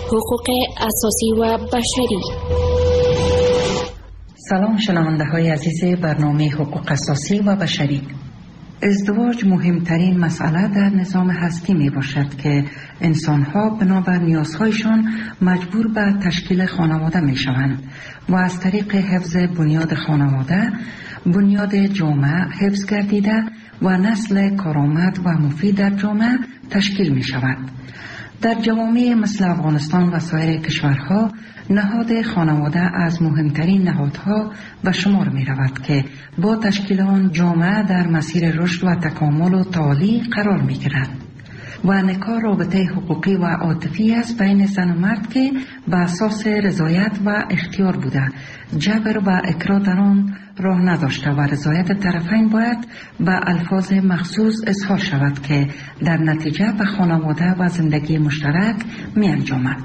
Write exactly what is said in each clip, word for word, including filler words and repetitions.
حقوق اساسی و بشری. سلام شنونده های عزیز برنامه حقوق اساسی و بشری. ازدواج مهمترین مسئله در نظام هستی می باشد که انسان ها بنابر نیازهایشان مجبور به تشکیل خانواده می شوند و از طریق حفظ بنیاد خانواده بنیاد جامعه حفظ گردیده و نسل کارآمد و مفید در جامعه تشکیل می شود. در جوامع مثل افغانستان و سایر کشورها نهاد خانواده از مهمترین نهادها به شمار می رود که با تشکیل آن جامعه در مسیر رشد و تکامل و تعالی قرار می گیرد و نکاح رابطه حقوقی و عاطفی است بین زن و مرد که به اساس رضایت و اختیار بوده، جبر و اکراه در آن راه نداشته و رضایت طرفین باید به الفاظ مخصوص اظهار شود که در نتیجه به خانواده و زندگی مشترک می انجامد.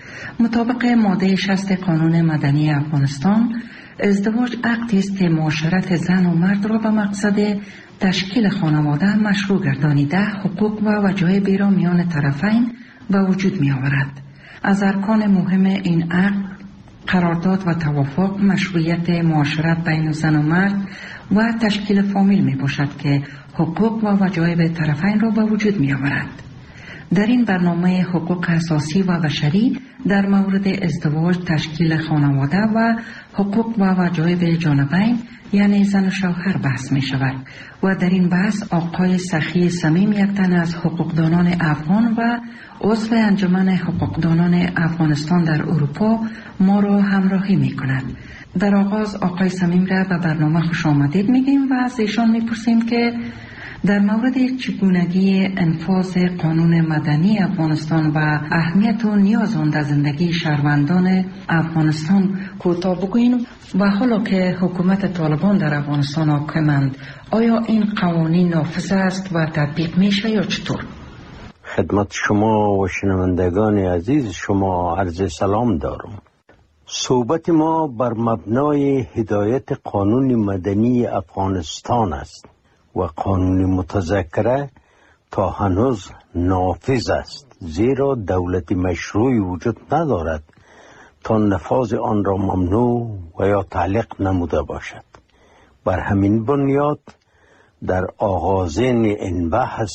مطابق ماده شصت قانون مدنی افغانستان، ازدواج عقدی است که معاشرت زن و مرد را به مقصد تشکیل خانواده مشروع گردانیده حقوق و وجایبی را میان طرفین به وجود می آورد. از ارکان مهم این عقد قرارداد و توافق، مشروعیت معاشرت بین زن و مرد و تشکیل فامیل می باشد که حقوق و وجایب طرفین را به وجود می آورد. در این برنامه حقوق اساسی و بشری در مورد ازدواج، تشکیل خانواده و حقوق و وجایب جانبین یعنی زن و شوهر بحث می شود و در این بحث آقای سخی صمیم، یک تن از حقوقدانان افغان و عضو انجمن حقوقدانان افغانستان در اروپا ما را همراهی می کند. در آغاز آقای صمیم را به برنامه خوش آمدید میگیم و از ایشان میپرسیم که در مورد چگونگی انفاذ قانون مدنی افغانستان و اهمیت و نیاز آن در زندگی شهروندان افغانستان کوتاه بگوییم و حالا که حکومت طالبان در افغانستان حاکمند، آیا این قوانین نافذ است و تطبیق میشه یا چطور؟ خدمت شما و شنوندگان عزیز شما عرض سلام دارم. صحبت ما بر مبنای هدایت قانون مدنی افغانستان است و قانون متذکره تا هنوز نافذ است، زیرا دولت مشروعی وجود ندارد تا نفاذ آن را ممنوع و یا تعلیق نموده باشد. بر همین بنیاد در آغازین این بحث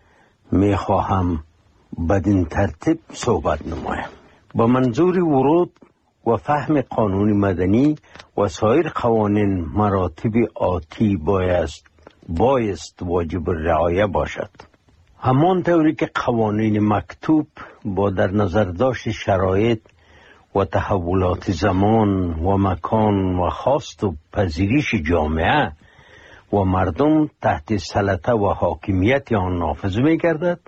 می خواهم بدین ترتیب صحبت نمایم. با منظور ورود و فهم قانون مدنی و سایر قوانین مراتب آتی بایست بایست واجب رعایه باشد. همان طوری که قوانین مکتوب با در نظر داشت شرایط و تحولات زمان و مکان و خواست و پذیرش جامعه و مردم تحت سلطه و حاکمیت آن نافذ می گردد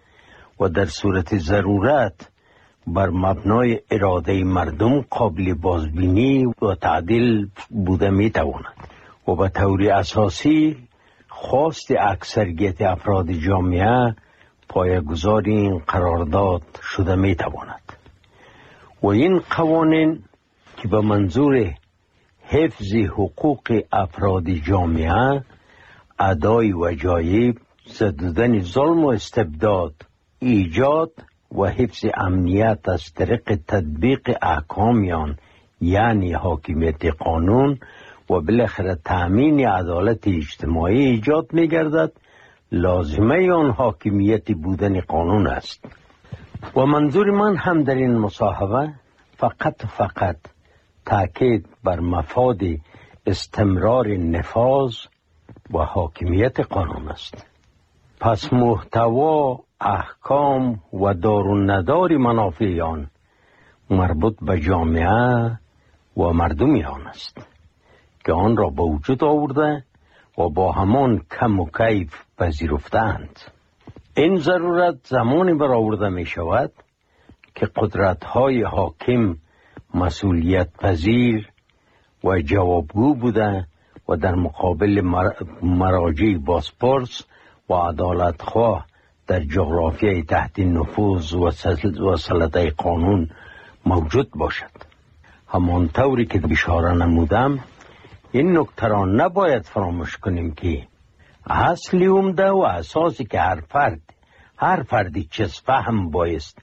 و در صورت ضرورت بر مبنای اراده مردم قابل بازبینی و تعدیل بوده می تواند و به طور اساسی خواست اکثریت افراد جامعه پایه‌گذار این قرارداد شده می تواند و این قوانین که به منظور حفظ حقوق افراد جامعه، ادای وجایب، زدودن ظلم و استبداد، ایجاد و حفظ امنیت از طریق تطبیق احکامیان یعنی حاکمیت قانون و بالاخره تأمین عدالت اجتماعی ایجاد می گردد، لازمه آن حاکمیت بودن قانون است. و منظور من هم در این مصاحبه فقط فقط تأکید بر مفاد استمرار نفاذ و حاکمیت قانون است. پس محتوا، احکام و دار و ندار منافع آن مربوط به جامعه و مردم آن است که آن را به وجود آورده و با همان کم و کیف پذیرفتند. این ضرورت زمانی برآورده می شود که قدرت‌های حاکم مسئولیت پذیر و جوابگو بوده و در مقابل مراجع بازپرس و عدالتخواه در جغرافیای تحت نفوذ و سلطه قانون موجود باشد. همان طوری که اشاره نمودم، این نکته را نباید فراموش کنیم که اصلی عمده و اساسی که هر فرد هر فردی چیز فهم بایست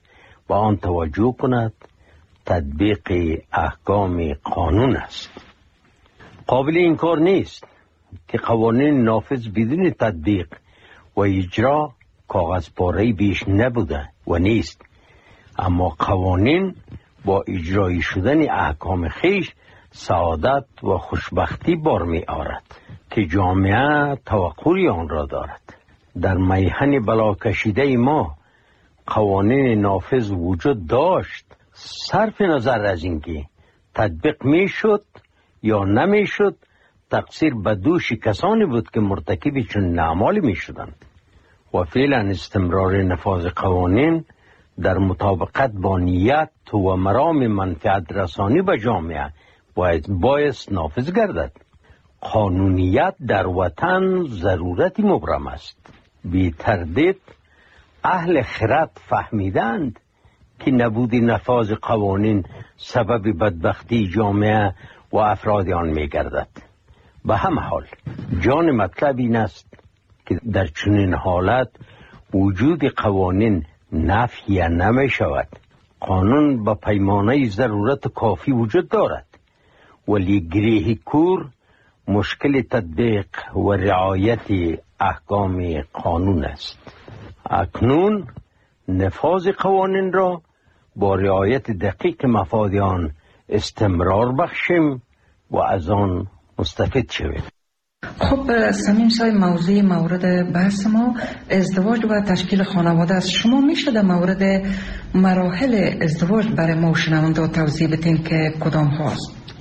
به آن توجه کند تطبیق احکام قانون است. قابل انکار نیست که قوانین نافذ بدون تطبیق و اجرا کاغذپاره بیش نبوده و نیست، اما قوانین با اجرایی شدن احکام خیش سعادت و خوشبختی بار می آورد که جامعه توقعی آن را دارد. در میهن بلا کشیده ما قوانین نافذ وجود داشت، صرف نظر از اینکه تطبیق می شد یا نمی شد، تقصیر به دوش کسانی بود که مرتکب چون اعمال می شدند و فعلا استمرار نفاذ قوانین در مطابقت با نیت و مرام منفعت رسانی به جامعه باید بایست نافذ گردد. قانونیت در وطن ضرورتی مبرم است. بی تردید اهل خرد فهمیدند که نبود نفاذ قوانین سبب بدبختی جامعه و افراد آن می گردد. به همه حال جان مطلب این است که در چنین حالت وجود قوانین نفی نمی شود. قانون به پیمانه ضرورت کافی وجود دارد، ولی گریه کور مشکل تطبیق و رعایت احکام قانون است. اکنون نفاذ قوانین را با رعایت دقیق مفاد آن استمرار بخشیم و از آن مستفید شویم. خب سمیم صاحب، موضوع مورد بحث ما ازدواج و تشکیل خانواده است. شما میشه در مورد مراحل ازدواج برای ما شنونده توضیح بدین که کدام هاست؟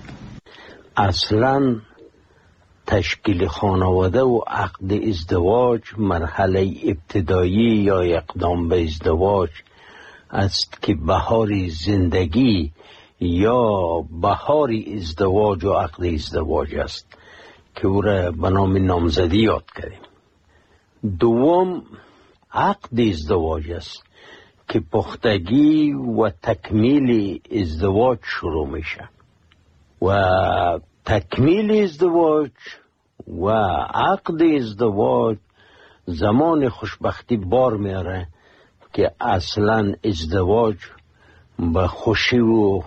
اصلا تشکیل خانواده و عقد ازدواج مرحله ابتدایی یا اقدام به ازدواج است که بهار زندگی یا بهار ازدواج و عقد ازدواج است که او را به نام نامزدی یاد کردیم. دوم عقد ازدواج است که پختگی و تکمیل ازدواج شروع میشه و تکمیل ازدواج و عقد ازدواج زمان خوشبختی بار میاره که اصلا ازدواج به خوشی و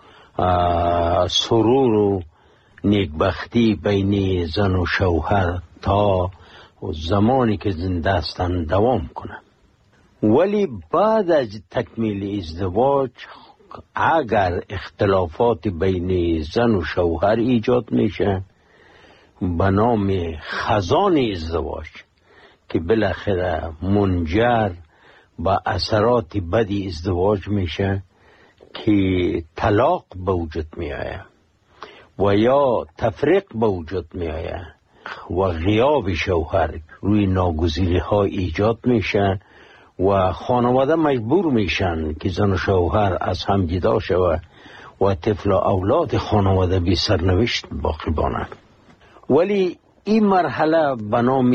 سرور و نیکبختی بین زن و شوهر تا زمانی که زنده هستند دوام کنه. ولی بعد از تکمیل ازدواج اگر اختلافات بین زن و شوهر ایجاد میشه به نام خزان ازدواج که بالاخره منجر به اثرات بدی ازدواج میشه که طلاق به وجود میآید و یا تفریق به وجود میآید و غیاب شوهر روی ناگزیری ها ایجاد میشه و خانواده مجبور میشن که زن و شوهر از هم جدا شود و طفل و اولاد خانواده بی سرنوشت باقی بانند. ولی این مرحله به نام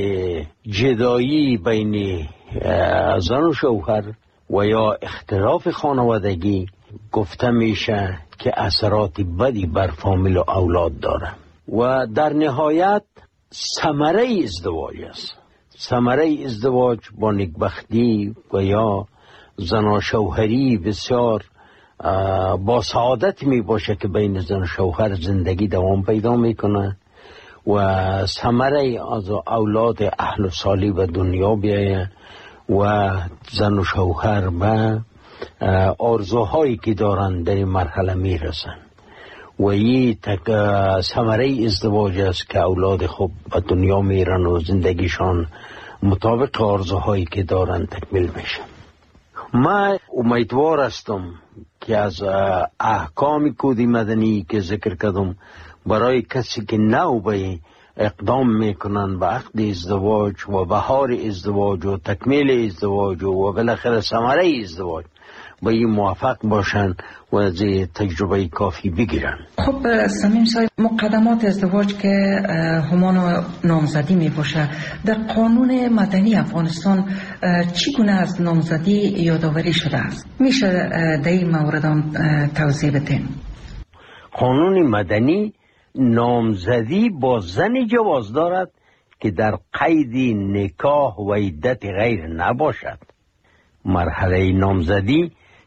جدایی بین زن و شوهر و یا اختلاف خانوادگی گفته میشه که اثرات بدی بر فامیل و اولاد داره و در نهایت ثمره ازدواج است. ثمره ازدواج با نیکبختی و یا زن و شوهری بسیار با سعادت می باشه که بین زن و شوهر زندگی دوام پیدا میکنه و ثمره از اولاد اهل و صالح به دنیا بیایه و زن و شوهر به آرزوهایی که دارن در این مرحله میرسن و این ثمره ازدواج است که اولاد خوب به دنیا میرن و زندگیشان مطابق آرزوهایی که دارن تکمیل میشه. من امیدوار هستم که از احکام کد مدنی که ذکر کردم برای کسی که نو به اقدام میکنن به عقد ازدواج و بهار ازدواج و تکمیل ازدواج و بالاخره ثمره ازدواج با این موافق باشن و از تجربه کافی بگیرن. خب سمیم صاحب، مقدمات ازدواج که همان نامزدی می باشه، در قانون مدنی افغانستان چگونه از نامزدی یادآوری شده است؟ میشه در این مورد توضیح بدین؟ قانون مدنی نامزدی با زنی جواز دارد که در قید نکاح و عدت غیر نباشد. مرحله نامزدی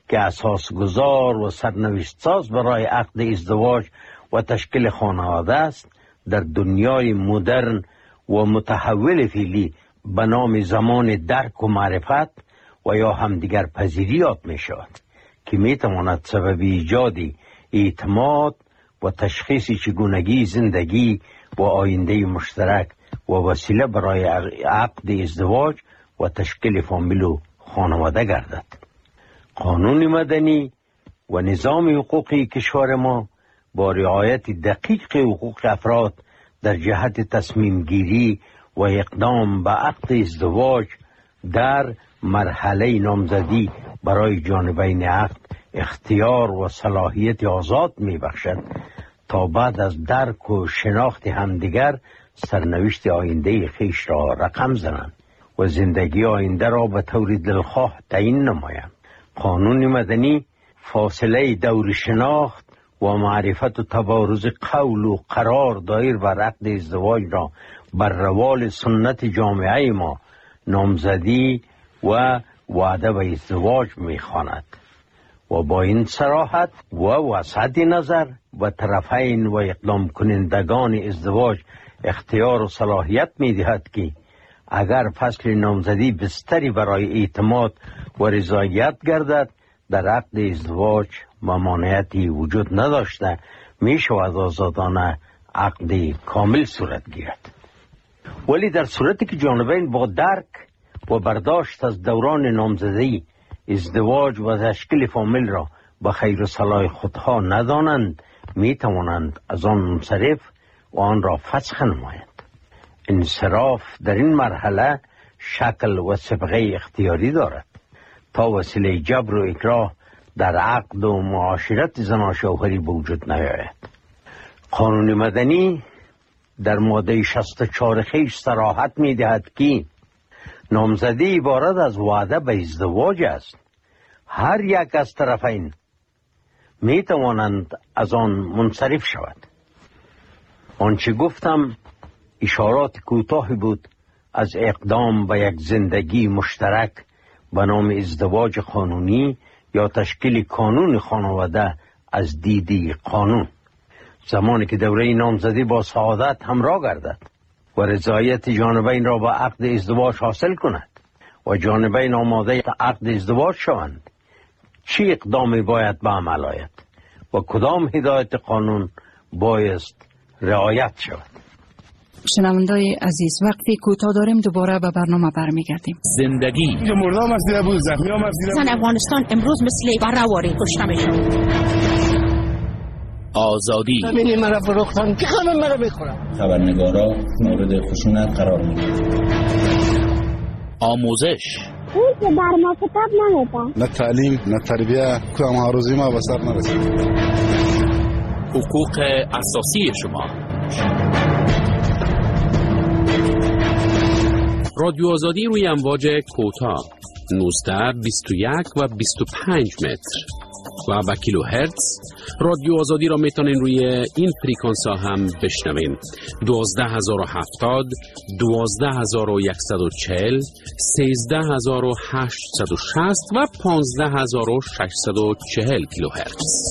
که اساسگذار و سرنوشت ساز برای عقد ازدواج و تشکیل خانواده است، در دنیای مدرن و متحول فعلی به نام زمان درک و معرفت و یا همدیگر پذیری یاد می شود که می تواند سبب ایجاد اعتماد و تشخیص چگونگی زندگی و آینده مشترک و وسیله برای عقد ازدواج و تشکیل فامیل و خانواده گردد. قانون مدنی و نظام حقوقی کشور ما با رعایت دقیق حقوق افراد در جهت تصمیم گیری و اقدام به عقد ازدواج در مرحله نامزدی برای جانبین عقد اختیار و صلاحیت آزاد می بخشد تا بعد از درک و شناخت همدیگر سرنوشت آینده خیش را رقم زنند و زندگی آینده را به طور دلخواه تعیین نمایند. قانون مدنی فاصله دور شناخت و معرفت و تبارز قول و قرار دایر بر عقد ازدواج را بر روال سنت جامعه ما نامزدی و وعده به ازدواج می‌خواند و با این صراحت و وسعت نظر و طرفین و اقدام کنندگان ازدواج اختیار و صلاحیت می‌دهد که اگر فصل نامزدی بستری برای اعتماد و رضایت گردد، در عقد ازدواج ممانعتی وجود نداشته می شود آزادانه عقد کامل صورت گیرد. ولی در صورتی که جانبین با درک و برداشت از دوران نامزدی ازدواج و تشکیل فامیل را به خیر و صلاح خودها ندانند، می توانند از آن منصرف و آن را فسخ نمایند. انصراف در این مرحله شکل و سبقه اختیاری دارد تا وسیله جبر و اکراه در عقد و معاشرت زن و شوهری به وجود نیاید. قانون مدنی در ماده شصت و چهار خیش صراحت می دهد که نامزدی عبارت از وعده به ازدواج است. هر یک از طرفین می توانند از آن منصرف شود. آنچه گفتم اشارات کوتاهی بود از اقدام به یک زندگی مشترک به نام ازدواج قانونی یا تشکیل کانون خانواده از دیدی قانون. زمانی که دوره نامزدی با سعادت همراه گردد و رضایت جانبین را با عقد ازدواج حاصل کند و جانبین آماده عقد ازدواج شوند، چه اقدامی باید به عمل آید و کدام هدایت قانون بایست رعایت شود؟ شنوندای عزیز، وقتی کوتاه داریم دوباره به برنامه برمیگردیم. زندگی مردم از دیده بود، زخمی هم از دیده بود. زن افغانستان امروز مثل بررواری کشته میشد. آزادی ببینی مرا فروختن که همه مرا میخورن. خبرنگارا مورد خشونت قرار میگیرن. آموزش اون که در ما کتاب نمیدن. نه تعلیم نه تربیه که ما روزی ما به سر نرسید. حقوق اساسی شما. رادیو آزادی روی امواج کوتاه نوزده، بیست و یک و بیست و پنج متر و به کیلو هرتز. رادیو آزادی را میتونین روی این فریکانس ها هم بشنوین: دوازده هزار و هفتاد، دوازده هزار و صد و چهل، سیزده هزار و هشتصد و شصت و پانزده هزار و ششصد و چهل کیلو هرتز.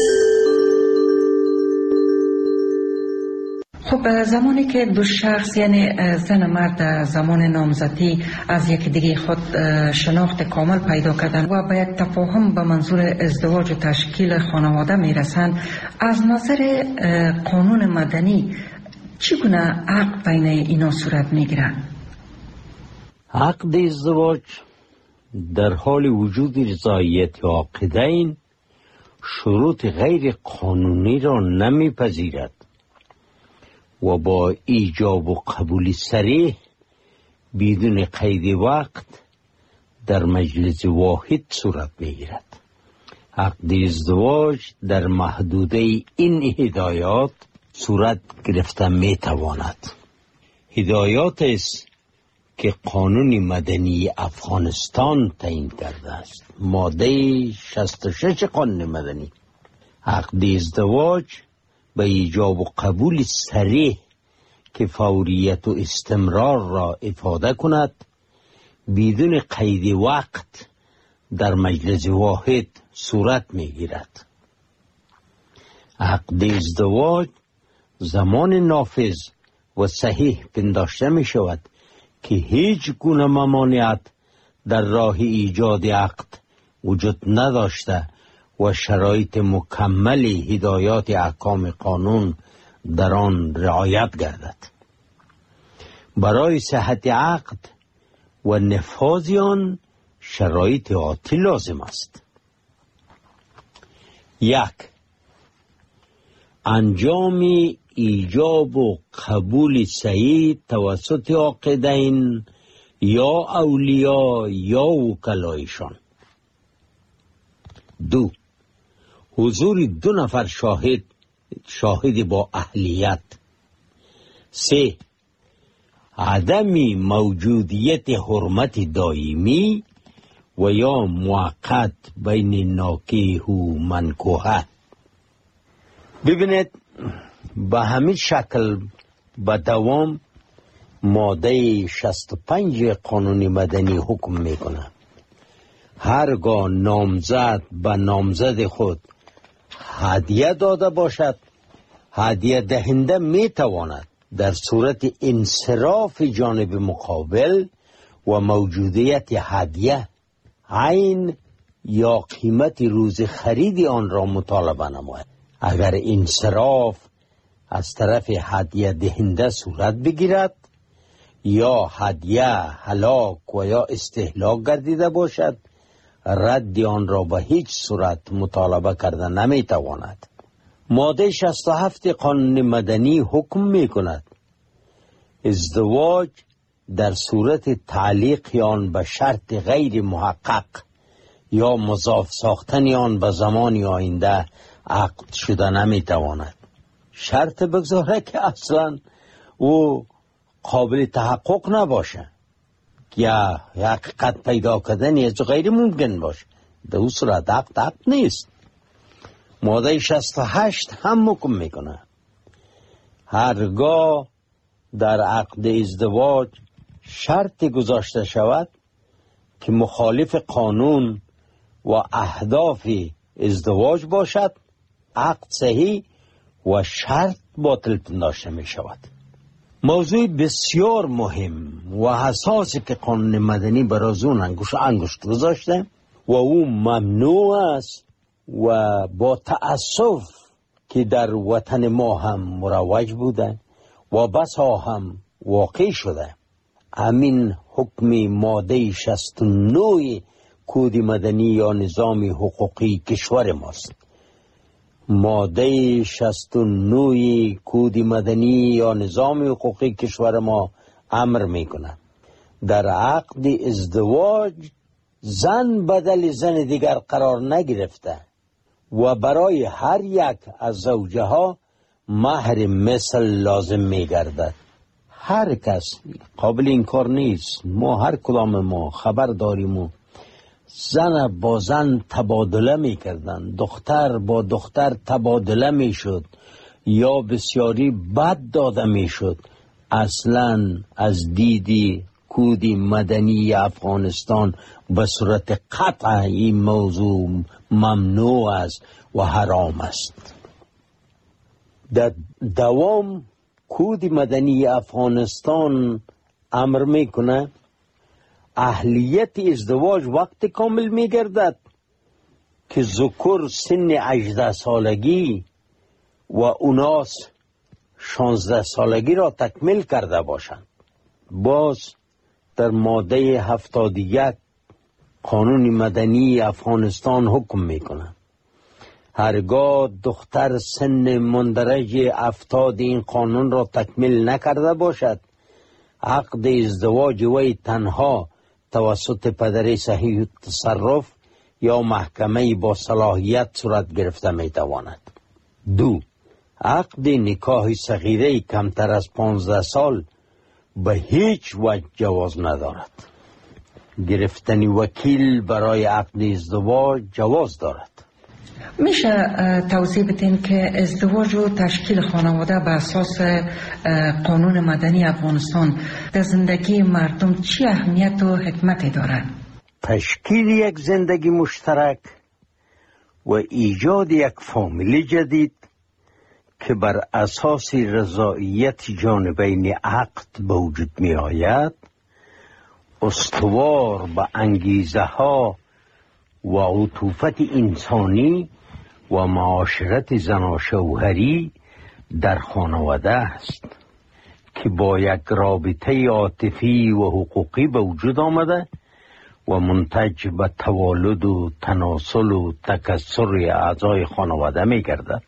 خب زمانی که دو شخص یعنی زن و مرد زمان نامزدی از یک دیگه خود شناخت کامل پیدا کردن و به یک تفاهم به منظور ازدواج و تشکیل خانواده میرسند، از نظر قانون مدنی چگونه عقد بین اینا صورت میگیرد؟ عقد ازدواج در حال وجود رضایت عاقدین شروط غیر قانونی را نمیپذیرد و با ایجاب و قبول صریح بدون قید وقت در مجلس واحد صورت میگیرد. عقد ازدواج در محدوده این هدایات صورت گرفته میتواند. هدایات است که قانون مدنی افغانستان تعیین کرده است. ماده شصت و شش قانون مدنی: عقد ازدواج به ایجاب و قبول صریح که فوریت و استمرار را افاده کند، بدون قید وقت در مجلس واحد صورت میگیرد. عقد ازدواج زمان نافذ و صحیح پنداشته می شود که هیچ گونه ممانعت در راه ایجاد عقد وجود نداشته و شرایط مکمل هدایات احکام قانون در آن رعایت گردد. برای صحت عقد و نفاذ آن شرایط آتی لازم است. یک، انجام ایجاب و قبول صحیح توسط عاقدین یا اولیاء یا وکلایشان. دو، حضور دو نفر شاهد شاهد با اهلیت. سه، عدم موجودیت حرمت دائمی و یا موقت بین ناکیح و منکوحه. ببینید به همین شکل به دوام ماده شصت و پنج قانون مدنی حکم میکنه هرگاه نامزد به نامزد خود هدیه داده باشد، هدیه دهنده میتواند در صورت انصراف جانب مقابل و موجودیت هدیه عین یا قیمت روز خرید آن را مطالبه نماید. اگر انصراف از طرف هدیه دهنده صورت بگیرد یا هدیه هلاک و یا استهلاک گردیده باشد، رد آن را به هیچ صورت مطالبه کرده نمیتواند. ماده شصت و هفت قانون مدنی حکم می کند ازدواج در صورت تعلیق آن به شرط غیر محقق یا مضاف ساختن آن به زمان آینده عقد شده نمیتواند. شرط بگذاره که اصلا او قابل تحقق نباشه یا حقیقت پیدا کردن از غیر ممکن باشه، در اون صورت عقد عقد نیست. ماده شصت و هشت هم حکم میکنه هرگاه در عقد ازدواج شرط گذاشته شود که مخالف قانون و اهداف ازدواج باشد، عقد صحیح و شرط باطل پنداشته می شود. موضوع بسیار مهم و حساسی که قانون مدنی برای اون انگوش انگشت گذاشته و او ممنوع است و با تأسف که در وطن ما هم مروج بوده و بسا هم واقع شده. همین حکم ماده شصت و نه کد مدنی یا نظام حقوقی کشور ماست. ماده شصت و نه کد مدنی یا نظام حقوقی کشور ما امر میکنه در عقد ازدواج زن بدل زن دیگر قرار نگرفته و برای هر یک از زوجه ها مهر مثل لازم میگردد. هر کس قابل این کار نیست. ما هر کدام ما خبر داریم و زن با زن تبادله میکردن، دختر با دختر تبادله میشد یا بسیاری بد داده میشد. اصلا از دیدی کد مدنی افغانستان به صورت قطع این موضوع ممنوع است و حرام است. در دوام کد مدنی افغانستان امر میکنه اهلیت ازدواج وقت کامل میگردد که ذکر سن هجده سالگی و اناس شانزده سالگی را تکمیل کرده باشند. باز در ماده هفتاد و یک قانون مدنی افغانستان حکم میکنه هرگاه دختر سن مندرج افتاد این قانون را تکمیل نکرده باشد، عقد ازدواج وی تنها توسط پدر صحیح تصرف یا محکمه با صلاحیت صورت گرفته میتواند. دو، عقد نکاح صغیره کمتر از پانزده سال به هیچ وجه جواز ندارد. گرفتن وکیل برای عقد ازدواج جواز دارد. میشه توضیح بدین که ازدواج و تشکیل خانواده به اساس قانون مدنی افغانستان در زندگی مردم چی اهمیت و حکمتی دارد؟ تشکیل یک زندگی مشترک و ایجاد یک فامیل جدید که بر اساس رضایت جانبین عقد به وجود می آید، استوار به انگیزه ها و عطوفت انسانی و معاشرت زناشوهری در خانواده است که با یک رابطه عاطفی و حقوقی به وجود آمده و منتج به توالد و تناسل و تکثر اعضای خانواده می گردد.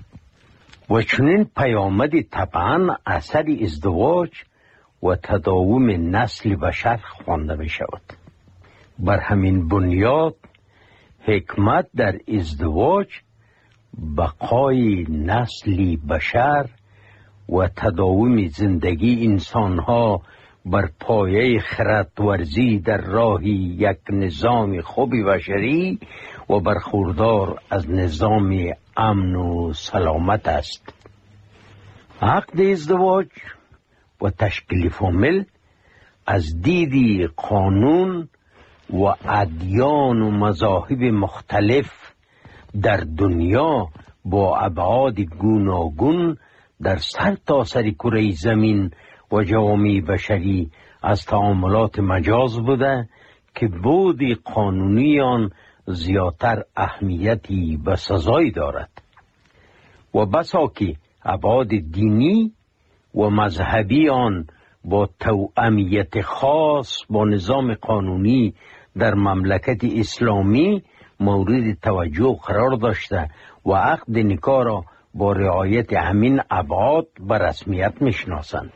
و چنین پیامدی طبعا اثر ازدواج و تداوم نسل بشر خوانده می شود. بر همین بنیاد حکمت در ازدواج بقای نسلی بشر و تداوم زندگی انسانها بر پایه خردورزی در راه یک نظام خوب بشری و برخوردار از نظام امن و سلامت است. عقد ازدواج و تشکیل فامیل از دید قانون و ادیان و مذاهب مختلف در دنیا با ابعاد گوناگون در سر تا سر کره زمین و جوامع بشری از تعاملات مجاز بوده که بود قانونی آن زیادتر اهمیتی به سزایی دارد و بسا که ابعاد دینی و مذهبی آن با توأمیت خاص با نظام قانونی در مملکت اسلامی مورد توجه قرار داشته و عقد نکاح را با رعایت همین ابعاد به رسمیت میشناسند.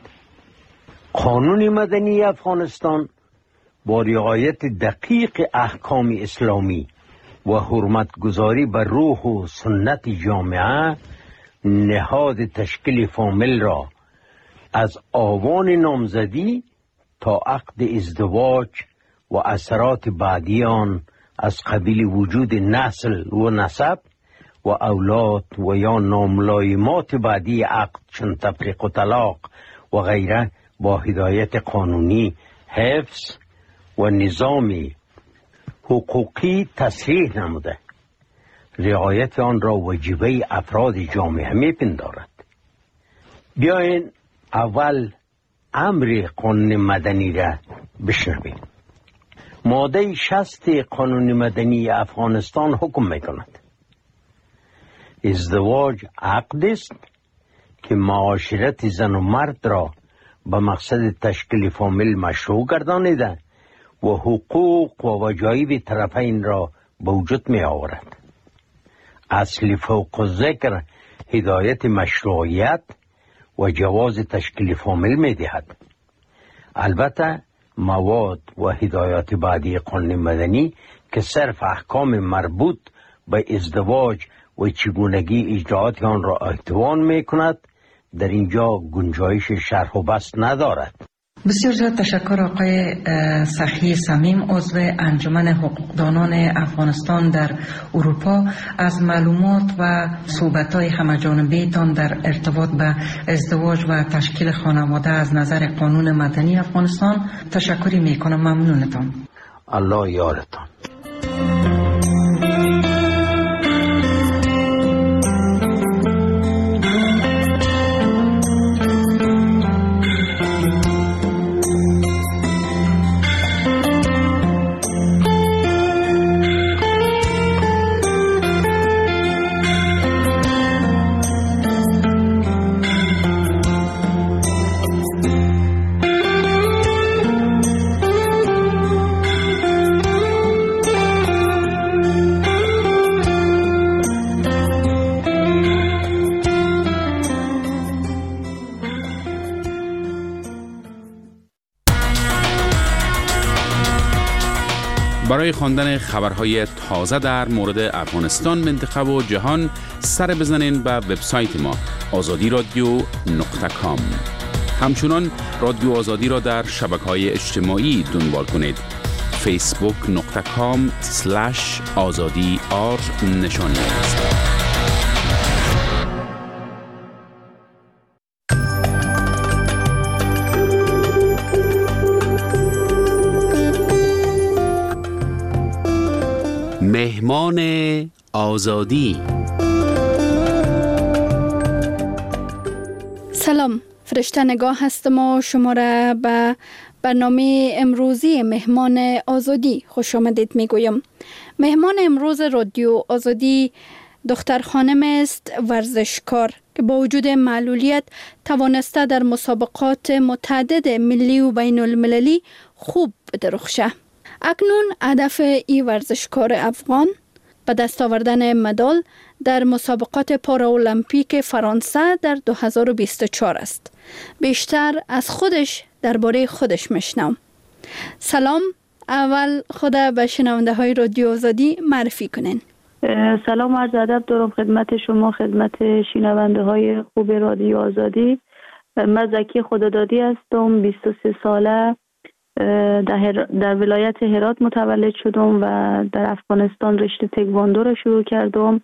قانون مدنی افغانستان با رعایت دقیق احکام اسلامی و حرمتگذاری بر روح و سنت جامعه نهاد تشکیل فامیل را از آوان نامزدی تا عقد ازدواج و اثرات بعدی آن از قبیل وجود نسل و نسب و اولاد و یا ناملایمات بعدی عقد چون تفریق و طلاق و غیره با هدایت قانونی حفظ و نظام حقوقی تصریح نموده. رعایت آن را وجیبه افراد جامعه می پندارد. بیاین اول امر قانون مدنی را بشنویم. ماده شصت قانون مدنی افغانستان حکم می کند ازدواج عقد است که معاشرت زن و مرد را به مقصد تشکیل فامیل مشروع گردانیده و حقوق و وجایب طرفین را به وجود می آورد. اصل فوق ذکر هدایت مشروعیت و جواز تشکیل فامیل می دهد. البته مواد و هدایات بعدی قانون مدنی که صرف احکام مربوط به ازدواج و چگونگی اجراعات آن را احتوان می کند در اینجا گنجایش شرح و بسط ندارد. بسیار زیاد تشکر آقای سخی صمیم، عضو انجمن حقوقدانان افغانستان در اروپا، از معلومات و صحبت‌های همه‌جانبه تان در ارتباط به ازدواج و تشکیل خانواده از نظر قانون مدنی افغانستان. تشکری میکنم. ممنونتان. الله یارتان. برای خواندن خبرهای تازه در مورد افغانستان، منطقه و جهان سر بزنین به وبسایت ما آزادی رادیو نقطه کام. همچنان رادیو آزادی را در شبکه‌های اجتماعی دنبال کنید. فیسبوک نقطه کام سلش آزادی آر نشانی است. مهمان آزادی. سلام، فرشته نگاه هستم و شما را به برنامه امروزی مهمان آزادی خوش آمدید می گویم. مهمان امروز رادیو آزادی دختر خانم است ورزشکار که با وجود معلولیت توانسته در مسابقات متعدد ملی و بین المللی خوب بدرخشه. اکنون هدف ای ورزشکار افغان به دست آوردن مدال در مسابقات پاراولمپیک فرانسه در دو هزار و بیست و چهار است. بیشتر از خودش درباره خودش میشنوم. سلام، اول خود به شنونده های رادیو آزادی معرفی کنین. سلام و عرض ادب دارم خدمت شما، خدمت شنونده های خوب رادیو آزادی. من زکی خدادادی هستم، بیست و سه ساله، در, در ولایت هرات متولد شدم و در افغانستان رشته تکواندو را شروع کردم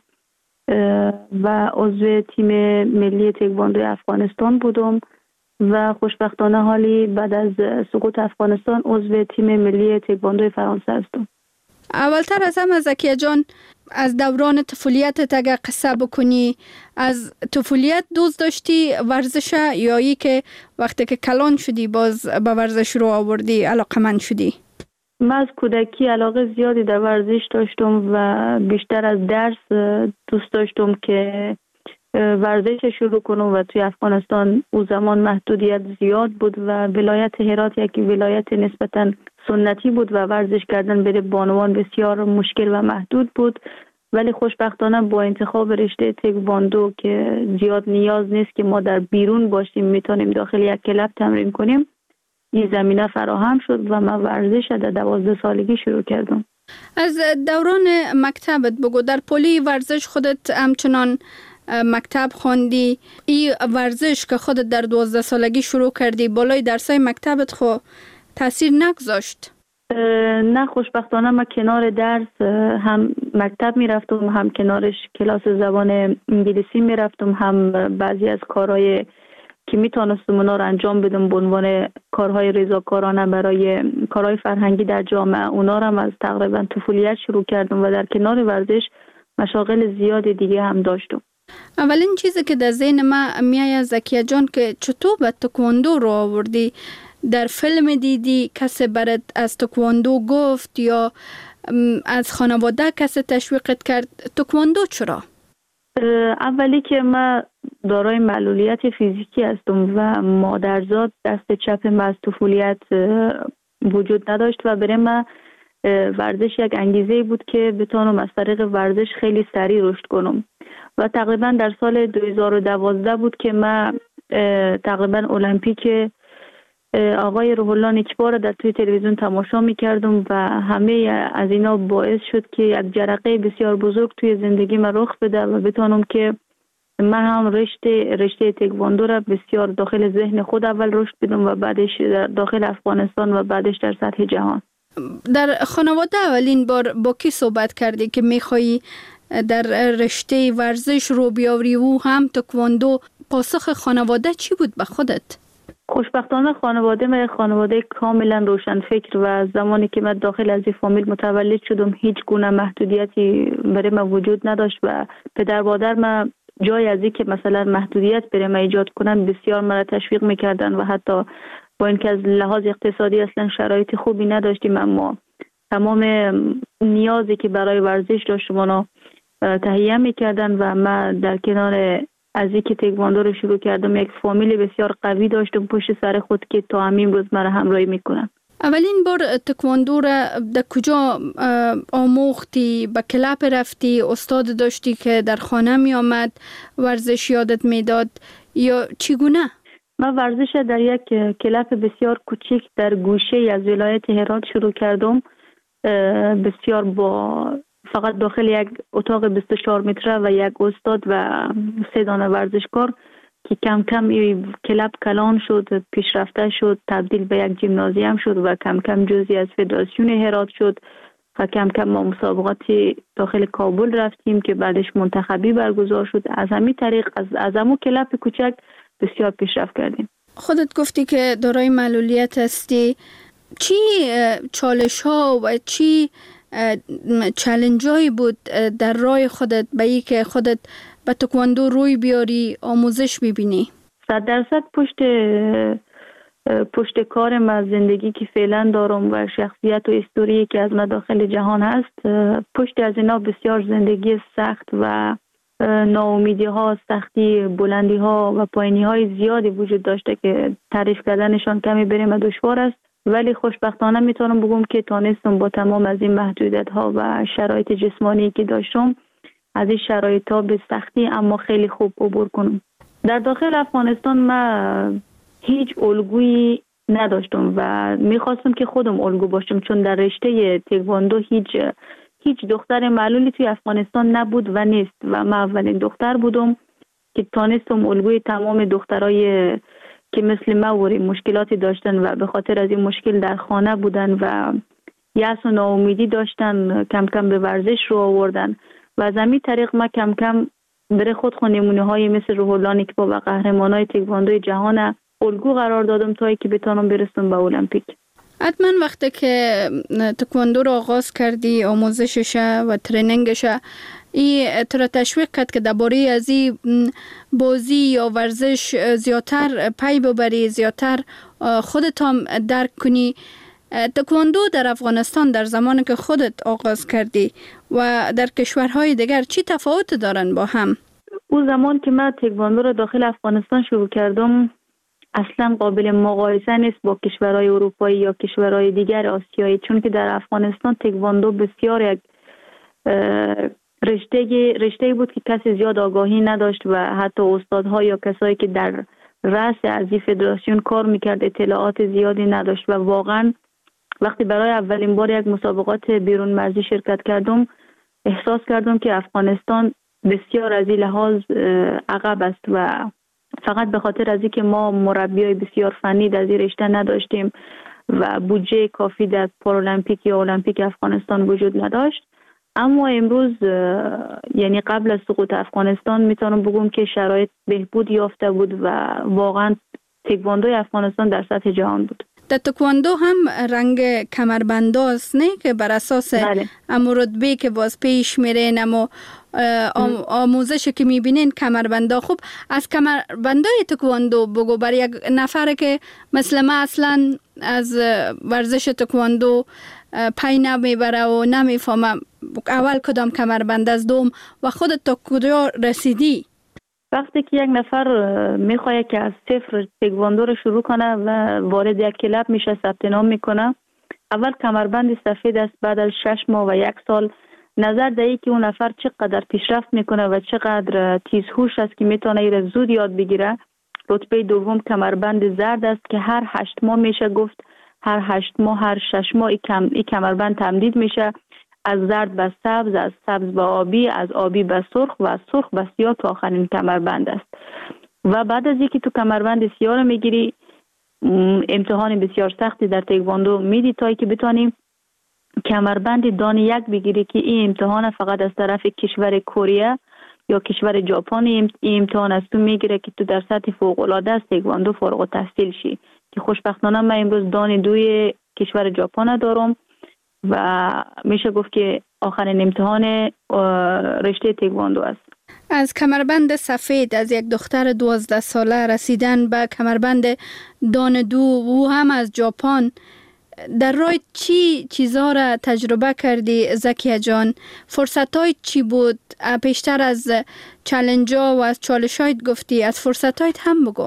و عضو تیم ملی تکواندو افغانستان بودم و خوشبختانه حالی بعد از سقوط افغانستان عضو تیم ملی تکواندو فرانسه هستم. اولتر از همه زکیه جان، از دوران طفولیت اگه قصه بکنی، از طفولیت دوست داشتی ورزش یا ای که وقتی که کلان شدی باز به ورزش رو آوردی علاقمند شدی؟ من از کودکی علاقه زیادی در ورزش داشتم و بیشتر از درس دوست داشتم که ورزش شروع کنم و توی افغانستان او زمان محدودیت زیاد بود و ولایت هرات یکی ولایت نسبتاً سنتی بود و ورزش کردن بین بانوان بسیار مشکل و محدود بود، ولی خوشبختانه با انتخاب رشته تکواندو که زیاد نیاز نیست که ما در بیرون باشیم، میتونیم داخل یک کلاب تمرین کنیم، این زمینه فراهم شد و من ورزش در دوازده سالگی شروع کردم. از دوران مکتبت بگو، در پلی ورزش خودت همچنان مکتب خواندی، این ورزش که خودت در دوازده سالگی شروع کردی بالای درسای مکتبت خو تاثیر نگذاشت؟ نه، خوشبختانه من کنار درس هم مکتب می رفتم، هم کنارش کلاس زبان انگلیسی می رفتم، هم بعضی از کارهای که می تانستم اونا رو انجام بدم به عنوان کارهای رضاکارانه برای کارهای فرهنگی در جامعه، اونا رو هم از تقریبا طفولیت شروع کردم و در کنار ورزش مشاغل زیاد دیگه هم داشتم. اولین چیزی که در ذهن من میاد زکیه جان که چطور به تکواندو رو آوردی؟ در فیلم دیدی کسی برات از تکواندو گفت یا از خانواده کسی تشویقت کرد؟ تکواندو چرا؟ اولی که من دارای معلولیت فیزیکی هستم و مادرزاد دست چپ من از طفولیت وجود نداشت و برای من ورزش یک انگیزه بود که بتونم از طریق ورزش خیلی سریع رشد کنم و تقریبا در سال دو هزار و دوازده بود که من تقریبا المپیک آقای روح الله نیکبار در توی تلویزیون تماشا می‌کردم و همه از اینا باعث شد که یک جرقه بسیار بزرگ توی زندگی من رخ بده و بتونم که من هم رشته رشته تکواندو را بسیار داخل ذهن خود اول رشد بدم و بعدش در داخل افغانستان و بعدش در سطح جهان. در خانواده اولین بار با کی صحبت کردی که میخوایی در رشته ورزش رو بیاوری و هم تکواندو؟ پاسخ خانواده چی بود به خودت؟ خوشبختانه خانواده من خانواده کاملا روشن فکر و زمانی که من داخل از این فامیل متولد شدم هیچ گونه محدودیتی برای من وجود نداشت و پدر مادر من جای از این که مثلا محدودیت برای من ایجاد کنن بسیار مرا تشویق میکردن و حتی با اینکه از لحاظ اقتصادی اصلا شرایط خوبی نداشتیم اما تمام نیازی که برای ورزش داشتم اونا تهیه میکردن و من در کنار از اینکه تکواندو رو شروع کردم یک فامیل بسیار قوی داشتم پشت سر خود که تا همین روز مرا همراهی میکنن. اولین بار تکواندو را در کجا آموختی؟ به کلاب رفتی؟ استاد داشتی که در خانه می آمد ورزش یادت میداد یا چگونه؟ من ورزش در یک کلاب بسیار کوچیک در گوشه از ولایت هرات شروع کردم، بسیار با فقط داخل یک اتاق بیست و چهار متره و یک استاد و سه دانه ورزشکار که کم کم این کلاب کلان شد، پیشرفته شد، تبدیل به یک جیمنازیوم شد و کم کم جزئی از فدراسیون هرات شد و کم کم ما مسابقاتی داخل کابل رفتیم که بعدش منتخبی برگزار شد. از همین طریق از از همون کلاب کوچک بسیار پیشرفت کردیم. خودت گفتی که دارای معلولیت هستی، چی چالش ها و چی چالنجایی بود در راه خودت به این که خودت به تکواندو روی بیاری، آموزش ببینی؟ صد درصد پشت پشت کارم از زندگی که فعلا دارم و شخصیت و استوری که از مداخل جهان هست، پشت از اینا بسیار زندگی سخت و ناامیدی ها، سختی، بلندی ها و پایینی های زیادی وجود داشته که تعریف کردنشان کمی بریم و دشوار است. ولی خوشبختانه میتونم بگم که تانستم با تمام از این محدودیت ها و شرایط جسمانی که داشتم از این شرایط ها به سختی اما خیلی خوب عبور کنم. در داخل افغانستان من هیچ الگویی نداشتم و میخواستم که خودم الگو باشم، چون در رشته تکواندو هیچ هیچ دختر معلولی توی افغانستان نبود و نیست و من اولین دختر بودم که تانستم الگوی تمام دخترای که مثل ما وری مشکلاتی داشتن و به خاطر از این مشکل در خانه بودن و یأس و ناامیدی داشتن، کم کم به ورزش رو آوردن و از همین طریق ما کم کم بره خود خود نمونه های مثل روح الله نیکبا و قهرمان های تکواندوی جهان الگو قرار دادم تا که بتونم برسم به المپیک. حتما وقتی که تکواندو رو آغاز کردی، آموزشش و ترینینگش، این تو را تشویق کرد که درباره از این بازی یا ورزش زیادتر پی ببری، زیادتر خودت هم درک کنی. تکواندو در افغانستان در زمانی که خودت آغاز کردی و در کشورهای دیگر چی تفاوت دارن با هم؟ اون زمان که من تکواندو رو داخل افغانستان شروع کردم اصلا قابل مقایسه نیست با کشورهای اروپایی یا کشورهای دیگر آسیایی، چون که در افغانستان تکواندو بسیار یک رشته رشته بود که کسی زیاد آگاهی نداشت و حتی استادها یا کسایی که در رأس از این فدراسیون کار میکرد اطلاعات زیادی نداشت و واقعا وقتی برای اولین بار یک مسابقات بیرون مرزی شرکت کردم احساس کردم که افغانستان بسیار از این لحاظ عقب است و فقط به خاطر از اینکه ما مربیای بسیار فنی در این رشته نداشتیم و بودجه کافی در پارالمپیک یا المپیک افغانستان وجود نداشت. اما امروز یعنی قبل از سقوط افغانستان میتونم بگم که شرایط بهبود یافته بود و واقعا تکواندوی افغانستان در سطح جهان بود. در تکواندو هم رنگ کمربنداست نه که بر اساس ام رتبه که باز پیش میرین، اما آموزش که میبینین کمربندا. خوب از کمربندای تکواندو بگو برای یک نفر که مثل ما اصلا از ورزش تکواندو پی نمیبره و نمیفهمه اول کدام کمربند از دوم و خودت تا کجا رسیدی؟ وقتی که یک نفر میخواد که از صفر تکواندو رو شروع کنه و وارد یک کلاب میشه، ثبت نام میکنه، اول کمربند سفید است. بعد از شش ماه و یک سال نظر دهی که اون نفر چقدر پیشرفت میکنه و چقدر تیزهوش است که میتونه ایره زود یاد بگیره. رتبه دوم کمربند زرد است که هر هشت ماه میشه گفت، هر هشت ماه هر شش ماه این کمربند تمدید میشه، از زرد به سبز، از سبز به آبی، از آبی به سرخ و از سرخ به سیاه که آخرین کمربند است. و بعد از اینکه تو کمربند سیاه رو میگیری امتحان بسیار سختی در تکواندو میدی تا که بتونیم کمربند دان یک بگیری که این امتحان فقط از طرف کشور کره یا کشور ژاپن این امتحان از تو میگیره که تو در سطح فوق العاده از تکواندو فارغ التحصیل شی، که خوشبختانه من امروز دان دوی کشور ژاپن دارم و میشه گفت که آخرین امتحان رشته تکواندو است. از کمربند سفید از یک دختر دوازده ساله رسیدن به کمربند دان دو و هم از ژاپن، در راه چی چیزها را تجربه کردی زکیه جان؟ فرصت‌های چی بود؟ پیشتر از چالنج‌ها و از چالش‌هایت گفتی، از فرصت‌هایت هم بگو.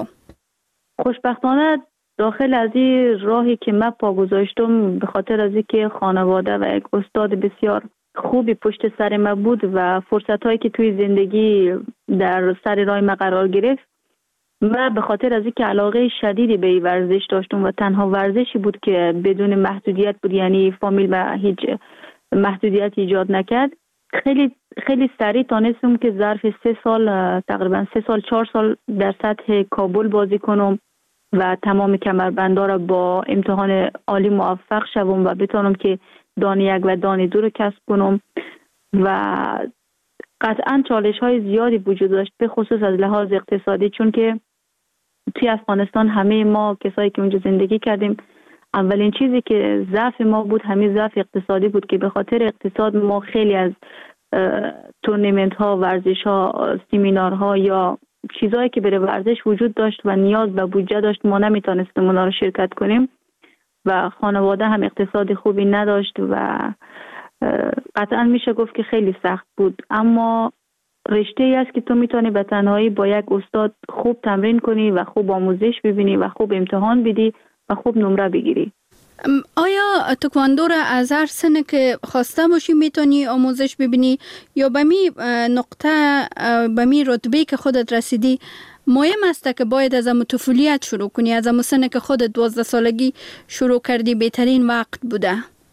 خوشبختانه داخل از این راهی که من پا گذاشتم به خاطر از اینکه خانواده و یک استاد بسیار خوبی پشت سر من بود و فرصت‌هایی که توی زندگی در سر راه من قرار گرفت، من به خاطر از اینکه علاقه شدیدی به این ورزش داشتم و تنها ورزشی بود که بدون محدودیت بود، یعنی فامیل و هیچ محدودیت ایجاد نکرد، خیلی خیلی سریع تانستم که ظرف سه سال تقریبا سه سال چهار سال در سطح کابل بازی کنم و تمام کمربندها را با امتحان عالی موفق شوم و بتونم که دان یک و دان دو رو کسب کنم. و قطعا چالش های زیادی وجود داشت به خصوص از لحاظ اقتصادی، چون که توی افغانستان همه ما کسایی که اونجا زندگی کردیم اولین چیزی که ضعف ما بود همین ضعف اقتصادی بود که به خاطر اقتصاد ما خیلی از تورنمنت ها، ورزش ها، سیمینار ها یا چیزایی که برای ورزش وجود داشت و نیاز به بودجه داشت ما نمیتونستیم اونا رو شرکت کنیم و خانواده هم اقتصاد خوبی نداشت و قطعا میشه گفت که خیلی سخت بود. اما رشته ای است که تو میتونی به تنهایی با یک استاد خوب تمرین کنی و خوب آموزش ببینی و خوب امتحان بدی و خوب نمره بگیری. آیا تکواندو را از هر سنی که خواسته باشی میتونی آموزش ببینی یا به می نقطه به می رتبه که خودت رسیدی مهم است که باید از امو طفولیت شروع کنی، از امو سنی که خودت دوازده سالگی شروع کردی بهترین وقت بوده؟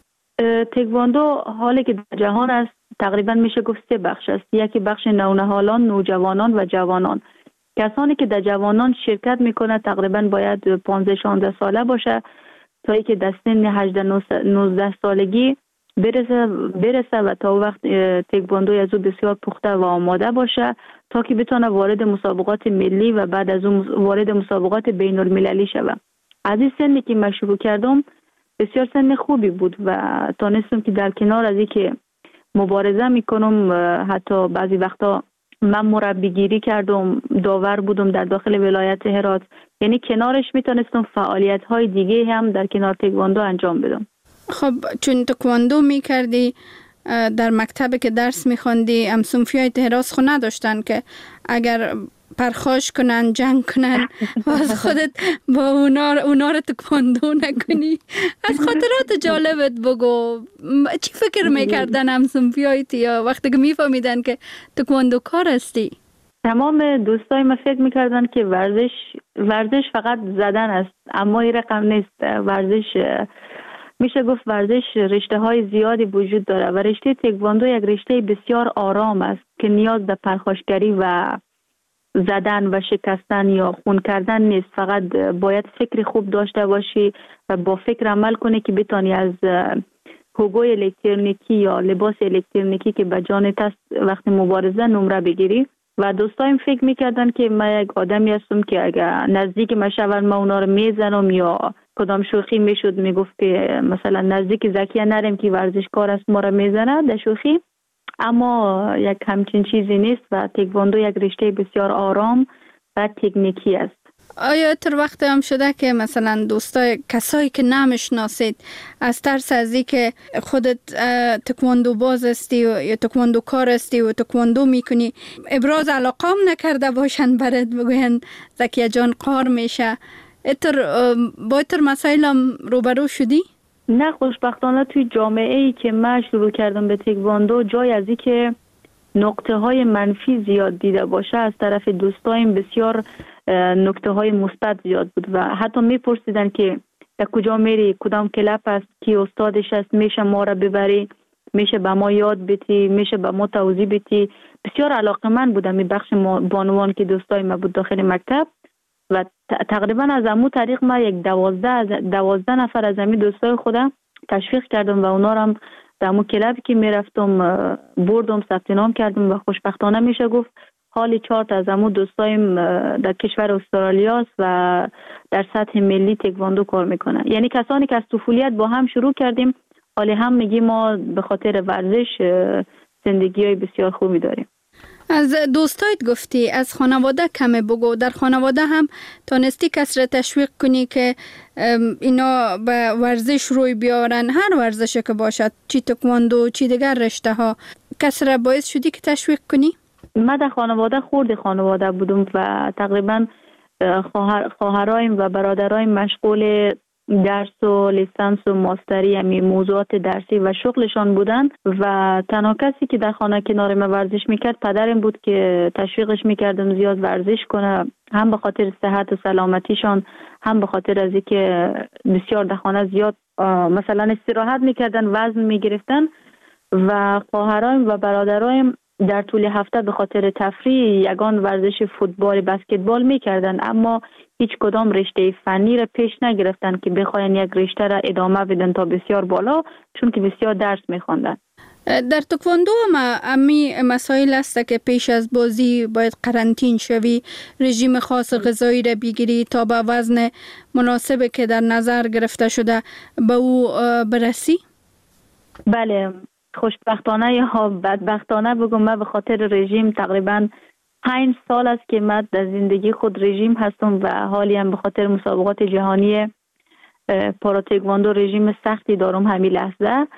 تکواندو حالی که در جهان است تقریبا میشه گفت سه بخش است. یکی بخش نونهالان، نوجوانان و جوانان. کسانی که در جوانان شرکت میکنه تقریبا باید پانزده شانزده ساله باشه تا اینکه در سن هجده نوزده سالگی برسه برسه و تا وقت تکواندو از او بسیار پخته و آماده باشه تا که بتونه وارد مسابقات ملی و بعد از اون وارد مسابقات بین المللی شود. از این سنی که من شروع کردم بسیار سن خوبی بود و تانستم که در کنار از اینکه مبارزه میکنم حتی بعضی وقتا من مربیگیری کردم، داور بودم در داخل ولایت هرات، یعنی کنارش میتونستم فعالیت های دیگه هم در کنار تکواندو انجام بدم. خب چون تکواندو میکردی در مکتب که درس میخوندی ام صنفیای تهراس خو نداشتن که اگر پرخاش کنن جنگ کنن و از خودت با اونا, اونا رو تکواندو نکنی؟ از خاطرات جالبت بگو، چی فکر میکردن ام صنفیای یا وقتی که میفهمیدن که تکواندو کار هستی؟ تمام دوستای ما فکر میکردن که ورزش ورزش فقط زدن است، اما این رقم نیست. ورزش میشه گفت ورزش رشته های زیادی وجود داره و رشته تکواندو یک رشته بسیار آرام است که نیاز به پرخاشگری و زدن و شکستن یا خون کردن نیست. فقط باید فکر خوب داشته باشی و با فکر عمل کنی که بتانی از حقوق الکترونیکی یا لباس الکترونیکی که به جانت است وقتی مبارزه نمره بگیری. و دوستایم فکر میکردن که من یک آدمی هستم که اگر نزدیک من شون من اونا رو میزنم یا کدام شوخی میشد میگفت که مثلا نزدیک زکیه نریم که ورزشکار است ما رو میزنه در شوخی، اما یک همچین چیزی نیست و تکواندو یک رشته بسیار آرام و تکنیکی است. آیا تر وقت هم شده که مثلا دوستای کسایی که نمیشناسید از ترس از این که خودت تکواندو باز استی یا تکواندو کار استی و تکواندو میکنی ابراز علاقه هم نکرده باشن برات بگوین زکیه جان قار میشه، اتر با اتر مسائل هم روبرو شدی؟ نه، خوشبختانه توی جامعه ای که من شروع کردم به تکواندو جای از این که نقطه های منفی زیاد دیده باشه از طرف دوستایم بسیار نکته های مثبت زیاد بود و حتی میپرسیدن که در کجا میری، کدام کلاب است، کی استادش است، میشه ما را ببری، میشه به ما یاد بدی، میشه به ما توضیح بدی. بسیار علاقه‌مند بودم این بخش بانوان که دوستای ما بود داخل مکتب و تقریبا از امو طریق ما یک دوازده دوازده نفر از امی دوستای خودم تشویق کردم و اونا هم در امو کلابی که میرفتم بردم ثبت نام کردم و خوشبختانه میشه گفت حالی چهار تا از امو دوستایم در کشور استرالیا است و در سطح ملی تکواندو کار میکنن. یعنی کسانی که از طفولیت با هم شروع کردیم حالی هم میگیم ما به خاطر ورزش زندگی های بسیار خوبی داریم. از دوستایت گفتی، از خانواده کمه بگو. در خانواده هم تانستی کس را تشویق کنی که اینا به ورزش روی بیارن، هر ورزشی که باشد، چی تکواندو چی دیگر رشته ها، کس را باعث شدی که تشویق کنی؟ من در خانواده خورد خانواده بودم و تقریبا خواهر خواهرایم و برادرایم مشغول درس و لیسانس و ماستری یعنی موضوعات درسی و شغلشان بودن و تنها کسی که در خانه کنار من ورزش میکرد پدرم بود که تشویقش میکردم زیاد ورزش کنه، هم به خاطر صحت و سلامتیشان هم به خاطر از اینکه بسیار در خانه زیاد مثلا استراحت میکردن، وزن میگرفتن و خواهرایم و برادرایم در طول هفته به خاطر تفریح یگان ورزش فوتبال بسکتبال میکردن، اما هیچ کدام رشته فنی را پیش نگرفتن که بخواین یک رشته را ادامه بدن تا بسیار بالا، چون که بسیار درس میخواندن. در تکواندو هم امی مسائل است که پیش از بازی باید قرنطین شوی، رژیم خاص غذایی را بگیری تا به وزن مناسب که در نظر گرفته شده به او برسی؟ بله، خوشبختانه یا بدبختانه بگم من به خاطر رژیم تقریبا پنج سال است که من در زندگی خود رژیم هستم و حالی هم به خاطر مسابقات جهانی پاراتکواندو رژیم سختی دارم همین لحظه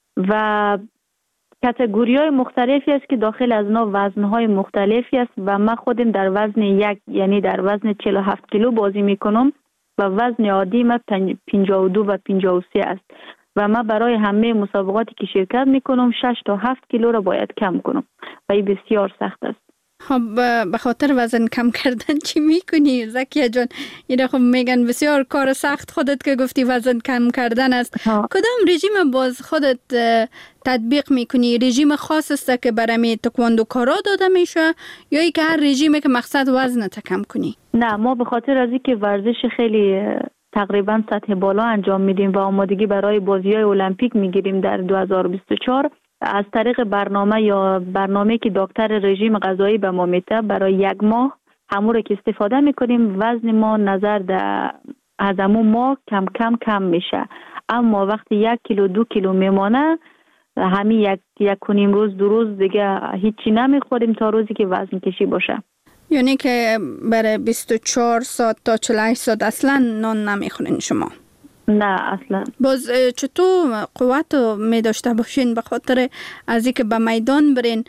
و کاتگوری های مختلفی است که داخل از اینا وزن های مختلفی است و من خودم در وزن یک یعنی در وزن چهل و هفت کیلو بازی میکنم و وزن عادی من پنجاه و دو و پنجاه و سه است و من برای همه مسابقاتی که شرکت میکنم شش تا هفت کیلو را باید کم کنم و این بسیار سخت است. خب به خاطر وزن کم کردن چی میکنی زکیه جان؟ اینا خب میگن بسیار کار سخت خودت که گفتی وزن کم کردن است. ها. کدام رژیم باز خودت تطبیق میکنی؟ رژیم خاص است که برای تکواندو کارا داده میشه یا ای که هر رژیمی که مقصد وزن کم کنی؟ نه، ما به خاطر از اینکه ورزش خیلی تقریبا سطح بالا انجام میدیم و آمادگی برای بازی‌های المپیک میگیریم در دو هزار و بیست و چهار از طریق برنامه یا برنامه که دکتر رژیم غذایی به ما میده برای یک ماه همون رو که استفاده میکنیم وزن ما نظر در از همون ماه کم کم کم میشه، اما وقتی یک کیلو دو کیلو میمانه همین یک یک کنیم روز دو روز دیگه هیچی نمیخوریم تا روزی که وزن کشی باشه. یعنی که برای بیست و چهار ساعت تا چهل و هشت ساعت اصلا نان نمیخورین شما؟ نه اصلا. باز چطور قوت می داشته باشین به خاطر از اینکه به میدان برین؟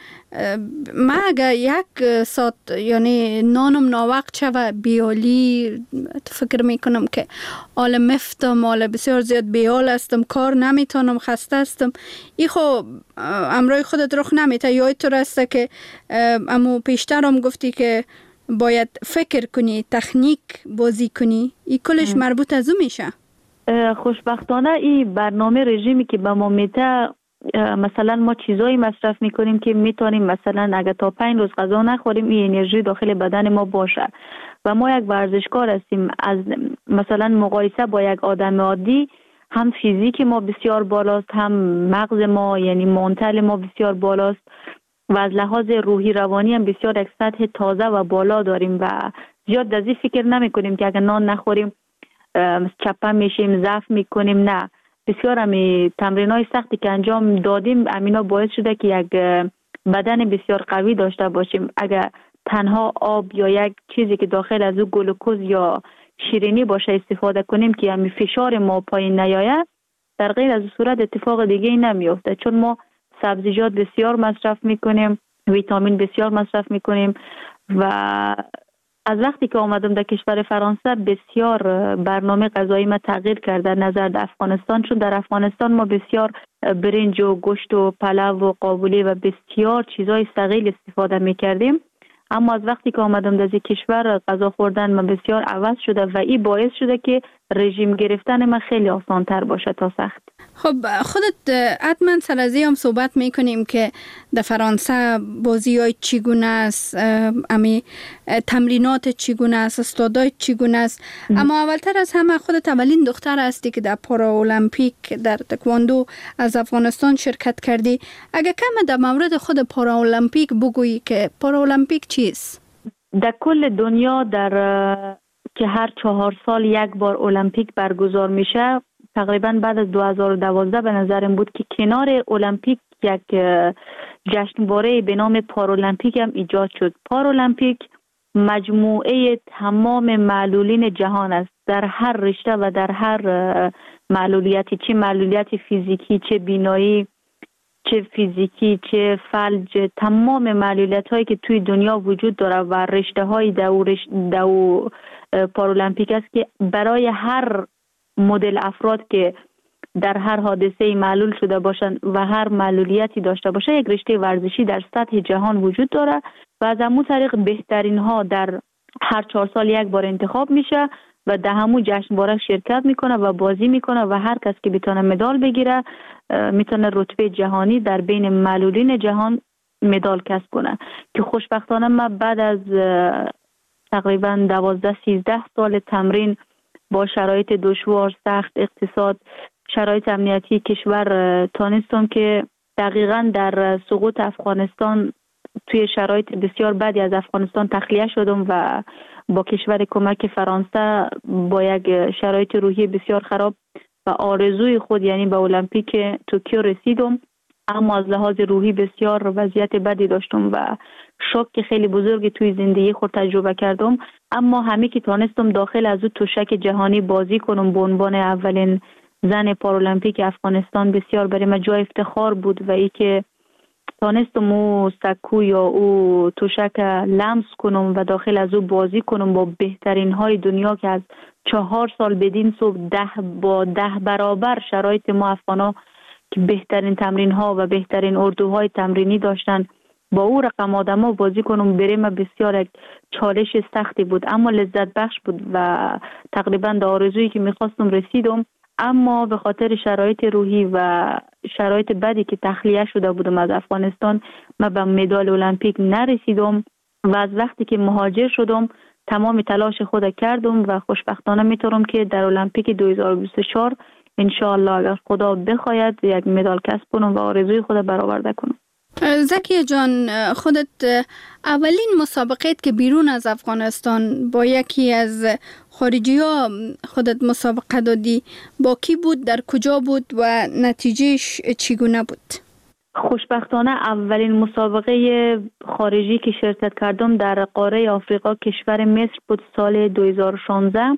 ما اگه یک ساعت یعنی نانم ناوقت شوه بیالی فکر میکنم که آل مفتم آل بسیار زیاد بیال استم کار نمیتونم خسته استم. ای خب امروی خودت رخ نمیته یا طور است که امو پیشترم گفتی که باید فکر کنی تکنیک بازی کنی، ای کلش مربوط از او میشه؟ خوشبختانه این برنامه رژیمی که به ما میده مثلا ما چیزایی مصرف میکنیم که میتونیم مثلا اگر تا پنج روز غذا نخوریم این انرژی داخل بدن ما باشه و ما یک ورزشکار هستیم. از مثلا مقایسه با یک آدم عادی هم فیزیک ما بسیار بالاست هم مغز ما یعنی منتل ما بسیار بالاست و از لحاظ روحی روانی هم بسیار یک سطح تازه و بالا داریم و زیاد از این فکر نمی کنیم که اگر نان نخوریم چپه میشیم ضعف میکنیم. نه، بسیار همی تمرین های سختی که انجام دادیم امینا باعث شده که یک بدن بسیار قوی داشته باشیم. اگر تنها آب یا یک چیزی که داخل از او گلوکوز یا شیرینی باشه استفاده کنیم که همی فشار ما پایین نیاید، در غیر از صورت اتفاق دیگه ای نمیافته، چون ما سبزیجات بسیار مصرف میکنیم، ویتامین بسیار مصرف میکنیم و از وقتی که آمدم در کشور فرانسه بسیار برنامه غذایی ما تغییر کرده نظر در افغانستان، چون در افغانستان ما بسیار برنج و گوشت و پلو و قابلی و بسیار چیزای ثقیل استفاده میکردیم، اما از وقتی که آمدم در کشور غذا خوردن ما بسیار عوض شده و این باعث شده که رژیم گرفتن ما خیلی آسان تر باشه تا سخت. خب خودت حتما سر از این هم صحبت میکنیم که در فرانسه بازی های چگونه است، امی تمرینات چگونه است، استادای چگونه است، اما اولتر از همه خودت اولین دختر هستی که در پارا المپیک در تکواندو از افغانستان شرکت کردی. اگه کم در مورد خود پارا المپیک بگویی که پارا المپیک چیست؟ در کل دنیا در که هر چهار سال یک بار المپیک برگزار میشه، تقریبا بعد از دو هزار و دوازده به نظرم بود که کنار المپیک یک جشنواره به نام پارالمپیک هم ایجاد شد. پارالمپیک مجموعه تمام معلولین جهان است در هر رشته و در هر معلولیتی، چه معلولیت فیزیکی، چه بینایی، چه فیزیکی، چه فلج، تمام معلولیت هایی که توی دنیا وجود داره و رشته های دو, رشت دو پارالمپیک است که برای هر مدل افراد که در هر حادثه معلول شده باشند و هر معلولیتی داشته باشه یک رشته ورزشی در سطح جهان وجود داره و از همون طریق بهترین ها در هر چهار سال یک بار انتخاب میشه و در همون جشنواره شرکت میکنه و بازی میکنه و هر کس که بتونه مدال بگیره میتونه رتبه جهانی در بین معلولین جهان مدال کسب کنه. که خوشبختانه من بعد از تقریبا دوازده سیزده سال تمرین با شرایط دشوار، سخت، اقتصاد، شرایط امنیتی کشور تانستم که دقیقاً در سقوط افغانستان توی شرایط بسیار بدی از افغانستان تخلیه شدم و با کشور کمک فرانسه با یک شرایط روحی بسیار خراب و آرزوی خود یعنی به المپیک توکیو رسیدم، اما از لحاظ روحی بسیار وضعیت بدی داشتم و شوک خیلی بزرگی توی زندگی خود تجربه کردم. اما همه که تانستم داخل از او تشک جهانی بازی کنم به عنوان اولین زن پارالمپیک افغانستان بسیار برای من جای افتخار بود و ای که تانستم او سکو یا او تشک لمس کنم و داخل از او بازی کنم با بهترین های دنیا که از چهار سال بدین صبح ده با ده برابر شرایط ما افغانا که بهترین تمرین ها و بهترین اردوهای تمرینی داشتن با او رقم آدم ها بازی کنم برای من بسیار یک چالش سختی بود، اما لذت بخش بود و تقریبا در آرزویی که میخواستم رسیدم. اما به خاطر شرایط روحی و شرایط بدی که تخلیه شده بودم از افغانستان من به مدال المپیک نرسیدم و از وقتی که مهاجر شدم تمام تلاش خود کردم و خوشبختانه میتونم که در المپیک دو هزار و بیست و چهار انشاءالله اگر خدا بخواید یک مدال کسب کنم و آرزوی خود برآورده کنم. زکیه جان، خودت اولین مسابقه که بیرون از افغانستان با یکی از خارجی ها خودت مسابقه دادی با کی بود، در کجا بود و نتیجهش چگونه بود؟ خوشبختانه اولین مسابقه خارجی که شرکت کردم در قاره آفریقا کشور مصر بود سال دو هزار و شانزده.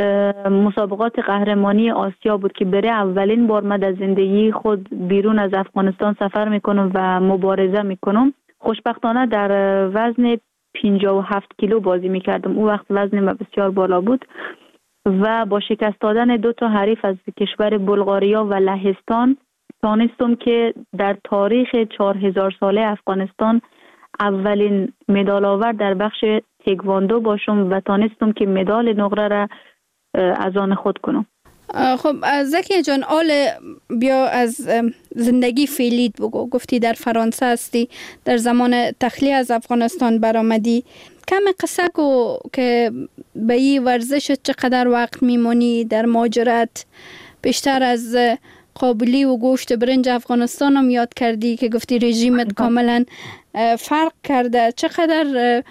مسابقات قهرمانی آسیا بود که برای اولین بار من در زندگی خود بیرون از افغانستان سفر میکنم و مبارزه میکنم. خوشبختانه در وزن پنجاه و هفت کیلو بازی میکردم. اون وقت وزن من بسیار بالا بود و با شکست دادن دو تا حریف از کشور بلغاریا و لهستان تانستم که در تاریخ چهار هزار ساله افغانستان اولین مدال آور در بخش تکواندو باشم و تانستم که مدال نقره را از آن خود کنم. خب زکیه جان، آل بیا از زندگی فعلیت بگو. گفتی در فرانسه هستی، در زمان تخلیه از افغانستان برآمدی. کم قصه گو که به این ورزش چقدر وقت میمونی در مهاجرت؟ بیشتر از قابلی و گوشت برنج افغانستان هم یاد کردی که گفتی رژیمت کاملا فرق کرده. چقدر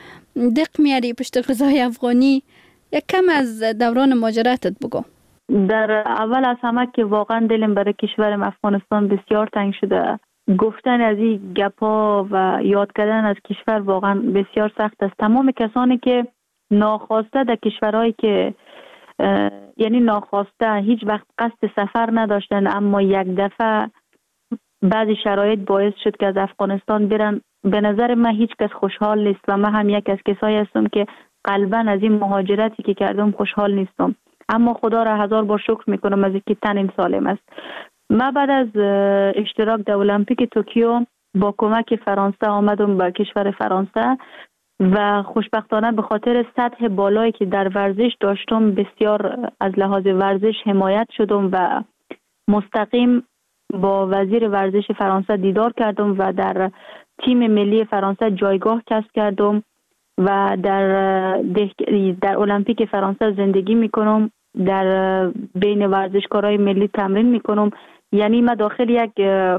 دق میاری پشت غذای افغانی؟ یک کم از دوران مهاجرتت بگو. در اول از همه که واقعا دلم برای کشورم افغانستان بسیار تنگ شده. گفتن از این گپا و یاد کردن از کشور واقعا بسیار سخت است. تمام کسانی که ناخواسته در کشورهایی که یعنی ناخواسته هیچ وقت قصد سفر نداشتن اما یک دفعه بعضی شرایط باعث شد که از افغانستان برن، به نظر من هیچ کس خوشحال نیست و من هم یک از کسایی هستم که قلباً از این مهاجرتی که کردم خوشحال نیستم، اما خدا را هزار بار شکر میکنم از اینکه تنم سالم است. من بعد از اشتراک در المپیک توکیو با کمک فرانسه آمدم به کشور فرانسه و خوشبختانه به خاطر سطح بالایی که در ورزش داشتم بسیار از لحاظ ورزش حمایت شدم و مستقیم با وزیر ورزش فرانسه دیدار کردم و در تیم ملی فرانسه جایگاه کسب کردم و در در المپیک فرانسه زندگی میکنم، در بین ورزشکارای ملی تمرین میکنم. یعنی من داخل یک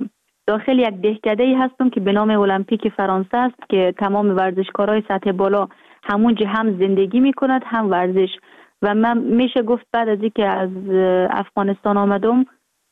داخل یک دهکده‌ای هستم که به نام المپیک فرانسه است که تمام ورزشکارای سطح بالا همونجا هم زندگی میکنند هم ورزش. و من میشه گفت بعد از اینکه از افغانستان آمدم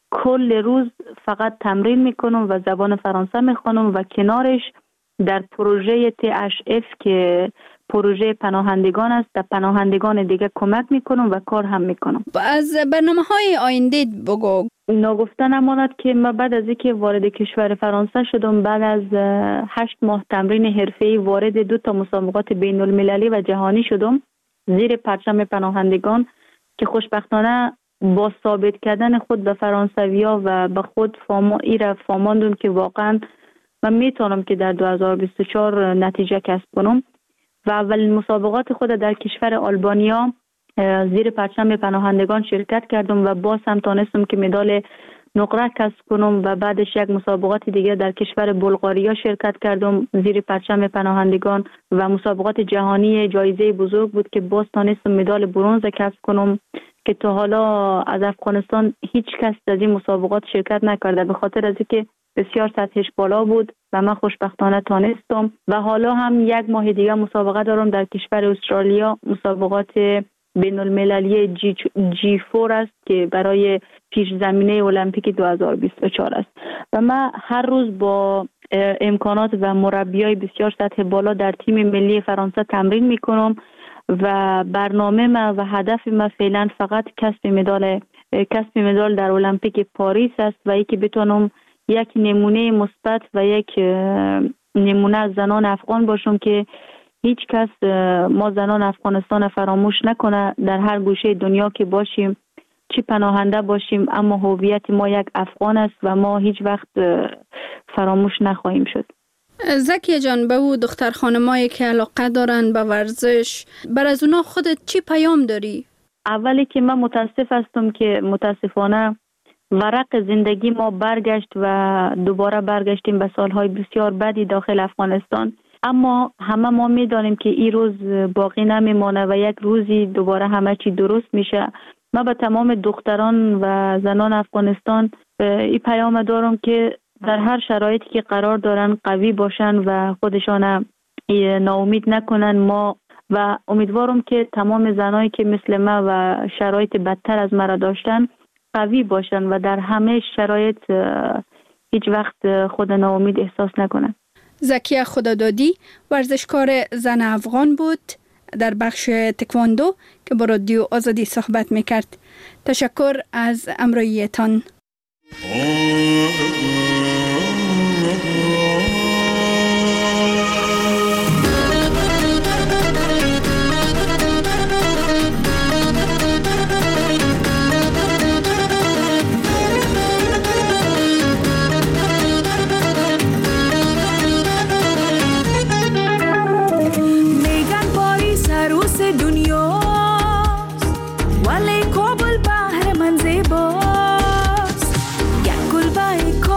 کل روز فقط تمرین میکنم و زبان فرانسه میخوانم و کنارش در پروژه تی اچ اف که پروژه پناهندگان است در پناهندگان دیگه کمک میکنم و کار هم میکنم. از برنامه های آینده بگو. ناگفته نماند که من بعد از اینکه وارد کشور فرانسه شدم بعد از هشت ماه تمرین حرفه‌ای وارد دو تا مسابقات بین المللی و جهانی شدم زیر پرچم پناهندگان که خوشبختانه با ثابت کردن خود به فرانسویا و به خود فاما ایره فاماندم که واقعا من میتونم که در دو هزار و بیست و چهار نتیجه کسب کنم و اولین مسابقات خود در کشور آلبانیا زیر پرچم پناهندگان شرکت کردم و باز هم تانستم که مدال نقره کسب کنم و بعدش یک مسابقات دیگه در کشور بلغاریا شرکت کردم زیر پرچم پناهندگان و مسابقات جهانی جایزه بزرگ بود که باز تانستم مدال برنز کسب کنم که تا حالا از افغانستان هیچ کس از این مسابقات شرکت نکرده به خاطر از اینکه بسیار سطحش بالا بود و من خوشبختانه تانستم و حالا هم یک ماه دیگه مسابقه دارم در کشور استرالیا، مسابقات بین المللی جی, جی فور است که برای پیش زمینه المپیک دو هزار و بیست و چهار است و من هر روز با امکانات و مربیای بسیار سطح بالا در تیم ملی فرانسه تمرین میکنم و برنامه ما و هدف ما فعلا فقط کسب مدال کسب مدال در المپیک پاریس است و یکی بتونم یک نمونه مثبت و یک نمونه از زنان افغان باشم که هیچ کس ما زنان افغانستان فراموش نکنه. در هر گوشه دنیا که باشیم، چی پناهنده باشیم، اما هویت ما یک افغان است و ما هیچ وقت فراموش نخواهیم شد. زکیه جان، به او دختر خانمایی که علاقه دارن به ورزش، بر از اونا خودت چی پیام داری؟ اولی که من متاسف هستم که متاسفانه ورق زندگی ما برگشت و دوباره برگشتیم به سالهای بسیار بدی داخل افغانستان، اما همه ما میدانیم که این روز باقی نمیمانه و یک روزی دوباره همه چی درست میشه. من به تمام دختران و زنان افغانستان این پیام دارم که در هر شرایطی که قرار دارن قوی باشن و خودشان ناامید نکنن. ما و امیدوارم که تمام زنایی که مثل ما و شرایط بدتر از مرا داشتن قوی باشن و در همه شرایط هیچ وقت خود ناامید احساس نکنن. زکیه خدادادی ورزشکار زن افغان بود در بخش تکواندو که با رادیو آزادی صحبت میکرد. تشکر از همراهیتان. Wale kobul bahar manze boss, ya kul bai ko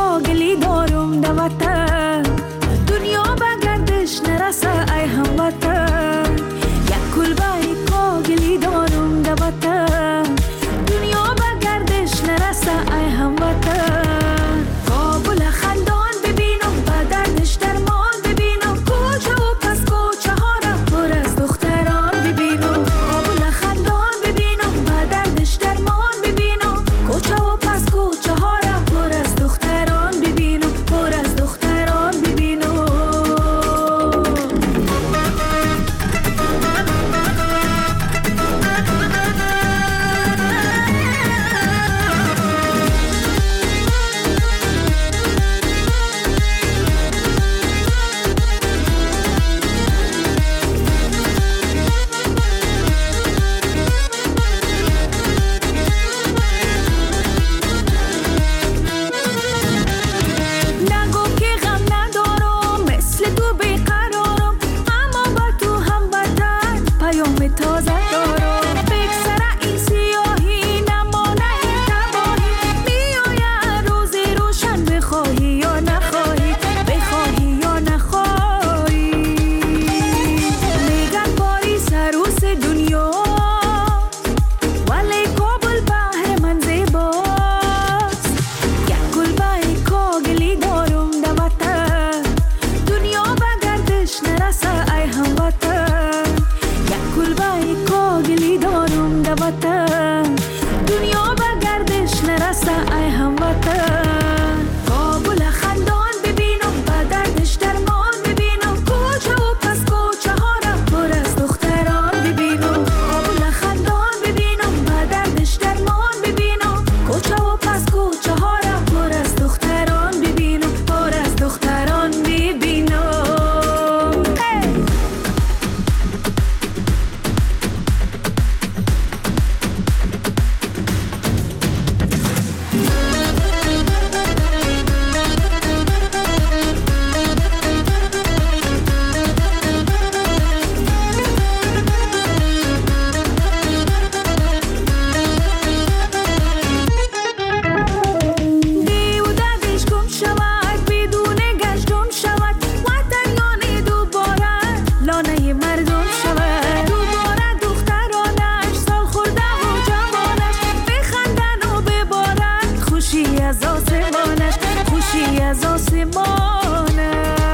آسمانش.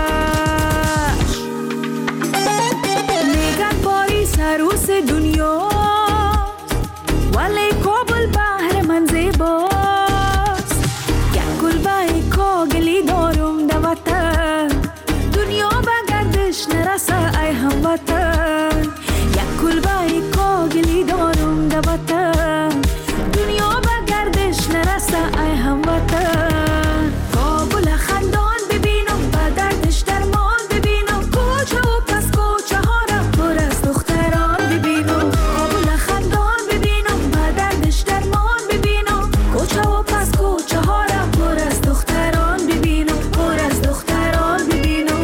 میگن پاریس عروس دنیا ولی کابل بحر من زیباست. یک کلبه کاغلی دارم در وطن، دنیا به گردش نرسه ای هموطن. یک کلبه کاغلی دارم در وطن، دنیا به گردش نرسه ای هموطن. کابل خندان ببینم به دردش درمان ببینم، کوچه و پس کوچه ها را پر از دختران ببینم. کابل خندان ببینم به دردش درمان ببینم، کوچه و پس کوچه ها را پر از دختران ببینم، پر از دختران ببینم.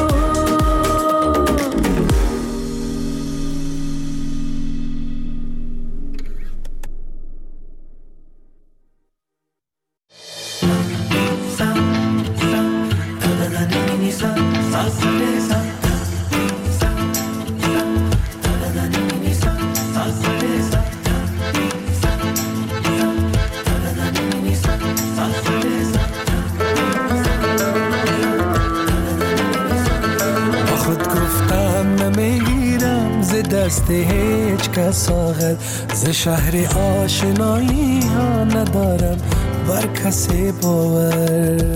دست هیچ کس آغد ز شهر آشنایی ها ندارم بر کسی باور.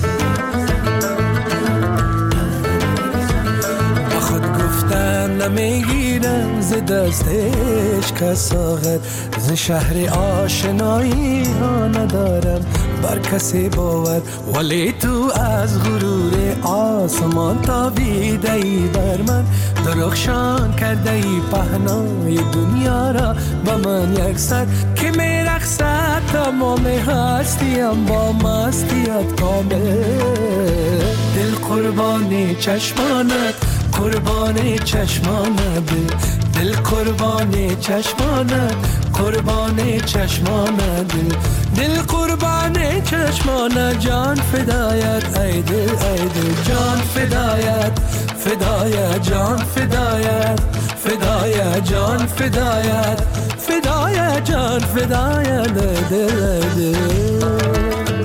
با خود گفتن نمیگیرم ز دست هیچ کس آغد ز شهر آشنایی ها ندارم بر کسی باور. ولی تو از غرور آسمان تابیده ای بر من، درخشان کرده ای پهنای دنیا را با من یک سر که می رقصد تمام هستیم با مستیت کامل. دل قربان چشمانت قربان چشمانت، دل قربان چشمانت قربان چشمانت، دل قربان چشمانت. جان فدایت ای دل ای دل، جان فدایت فدایت جان فدایت فدایت جان فدایت فدایت جان فدایت دل دل.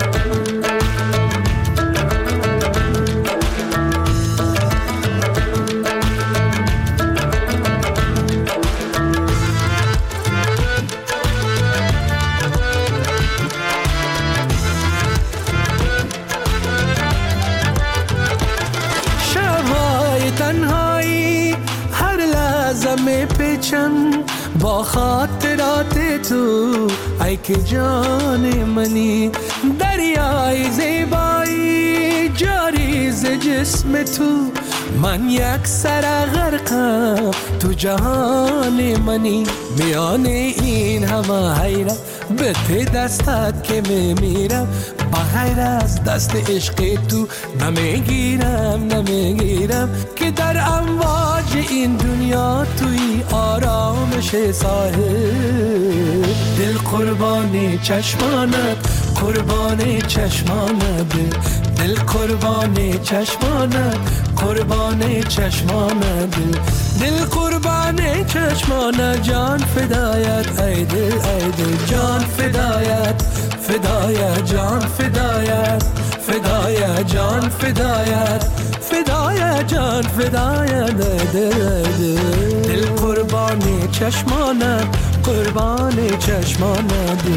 با خاطرات تو ای که جان منی، دریای زیبایی جاری ز جسم تو. من یک سر غرقم تو جهان منی، میان این همه حیرت به ته دستت که میمیرم. بغیر از دست عشق تو نمیگیرم نمیگیرم که در امواج این دنیا توی آرامش ساحل. دل قربان چشمانت قربان چشمانت، دل قربان چشمانت قربان چشمانت، دل قربان چشمانت. جان فدایت ای دل ای دل، جان فدایت فدایت جان فدایت فدایت جان فدایت فدایت جان فدایت دل دل. دل قربان چشمانت قربان چشمانت.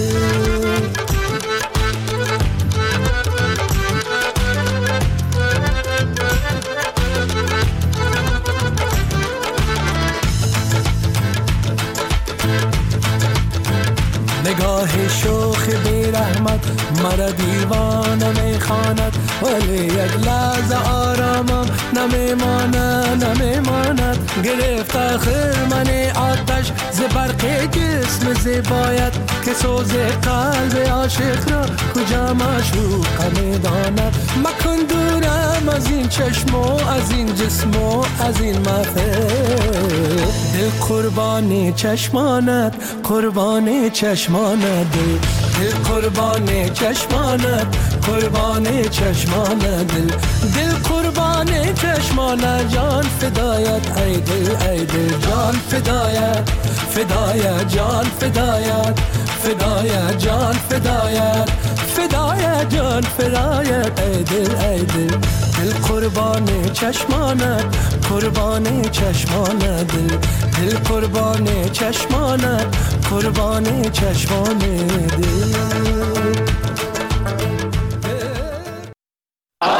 نگاه شوخ بی رحمت مرا دیوانه میخواند، ولی یک لحظه آرامم نمیماند نمیماند. گرفت آخر من آتش ز برق جسم زیبایت که سوز قلب عاشق را کجا معشوق میداند. مکن دورم از این چشم و از این جسم و از این محفل. دل قربان چشمانت قربان چشمانت، دل قربان چشمانت قربان چشمانت، دل دل قربان چشمانت. جان فدایت ای دل ای دل، جان فدایت فدایت جان فدایت فدایت جان فدایت فدایت فرایت جان فرایت ای دل ای دل دل قربان چشمانت قربان چشمانت دل دل قربان چشمانت قربان چشمان دل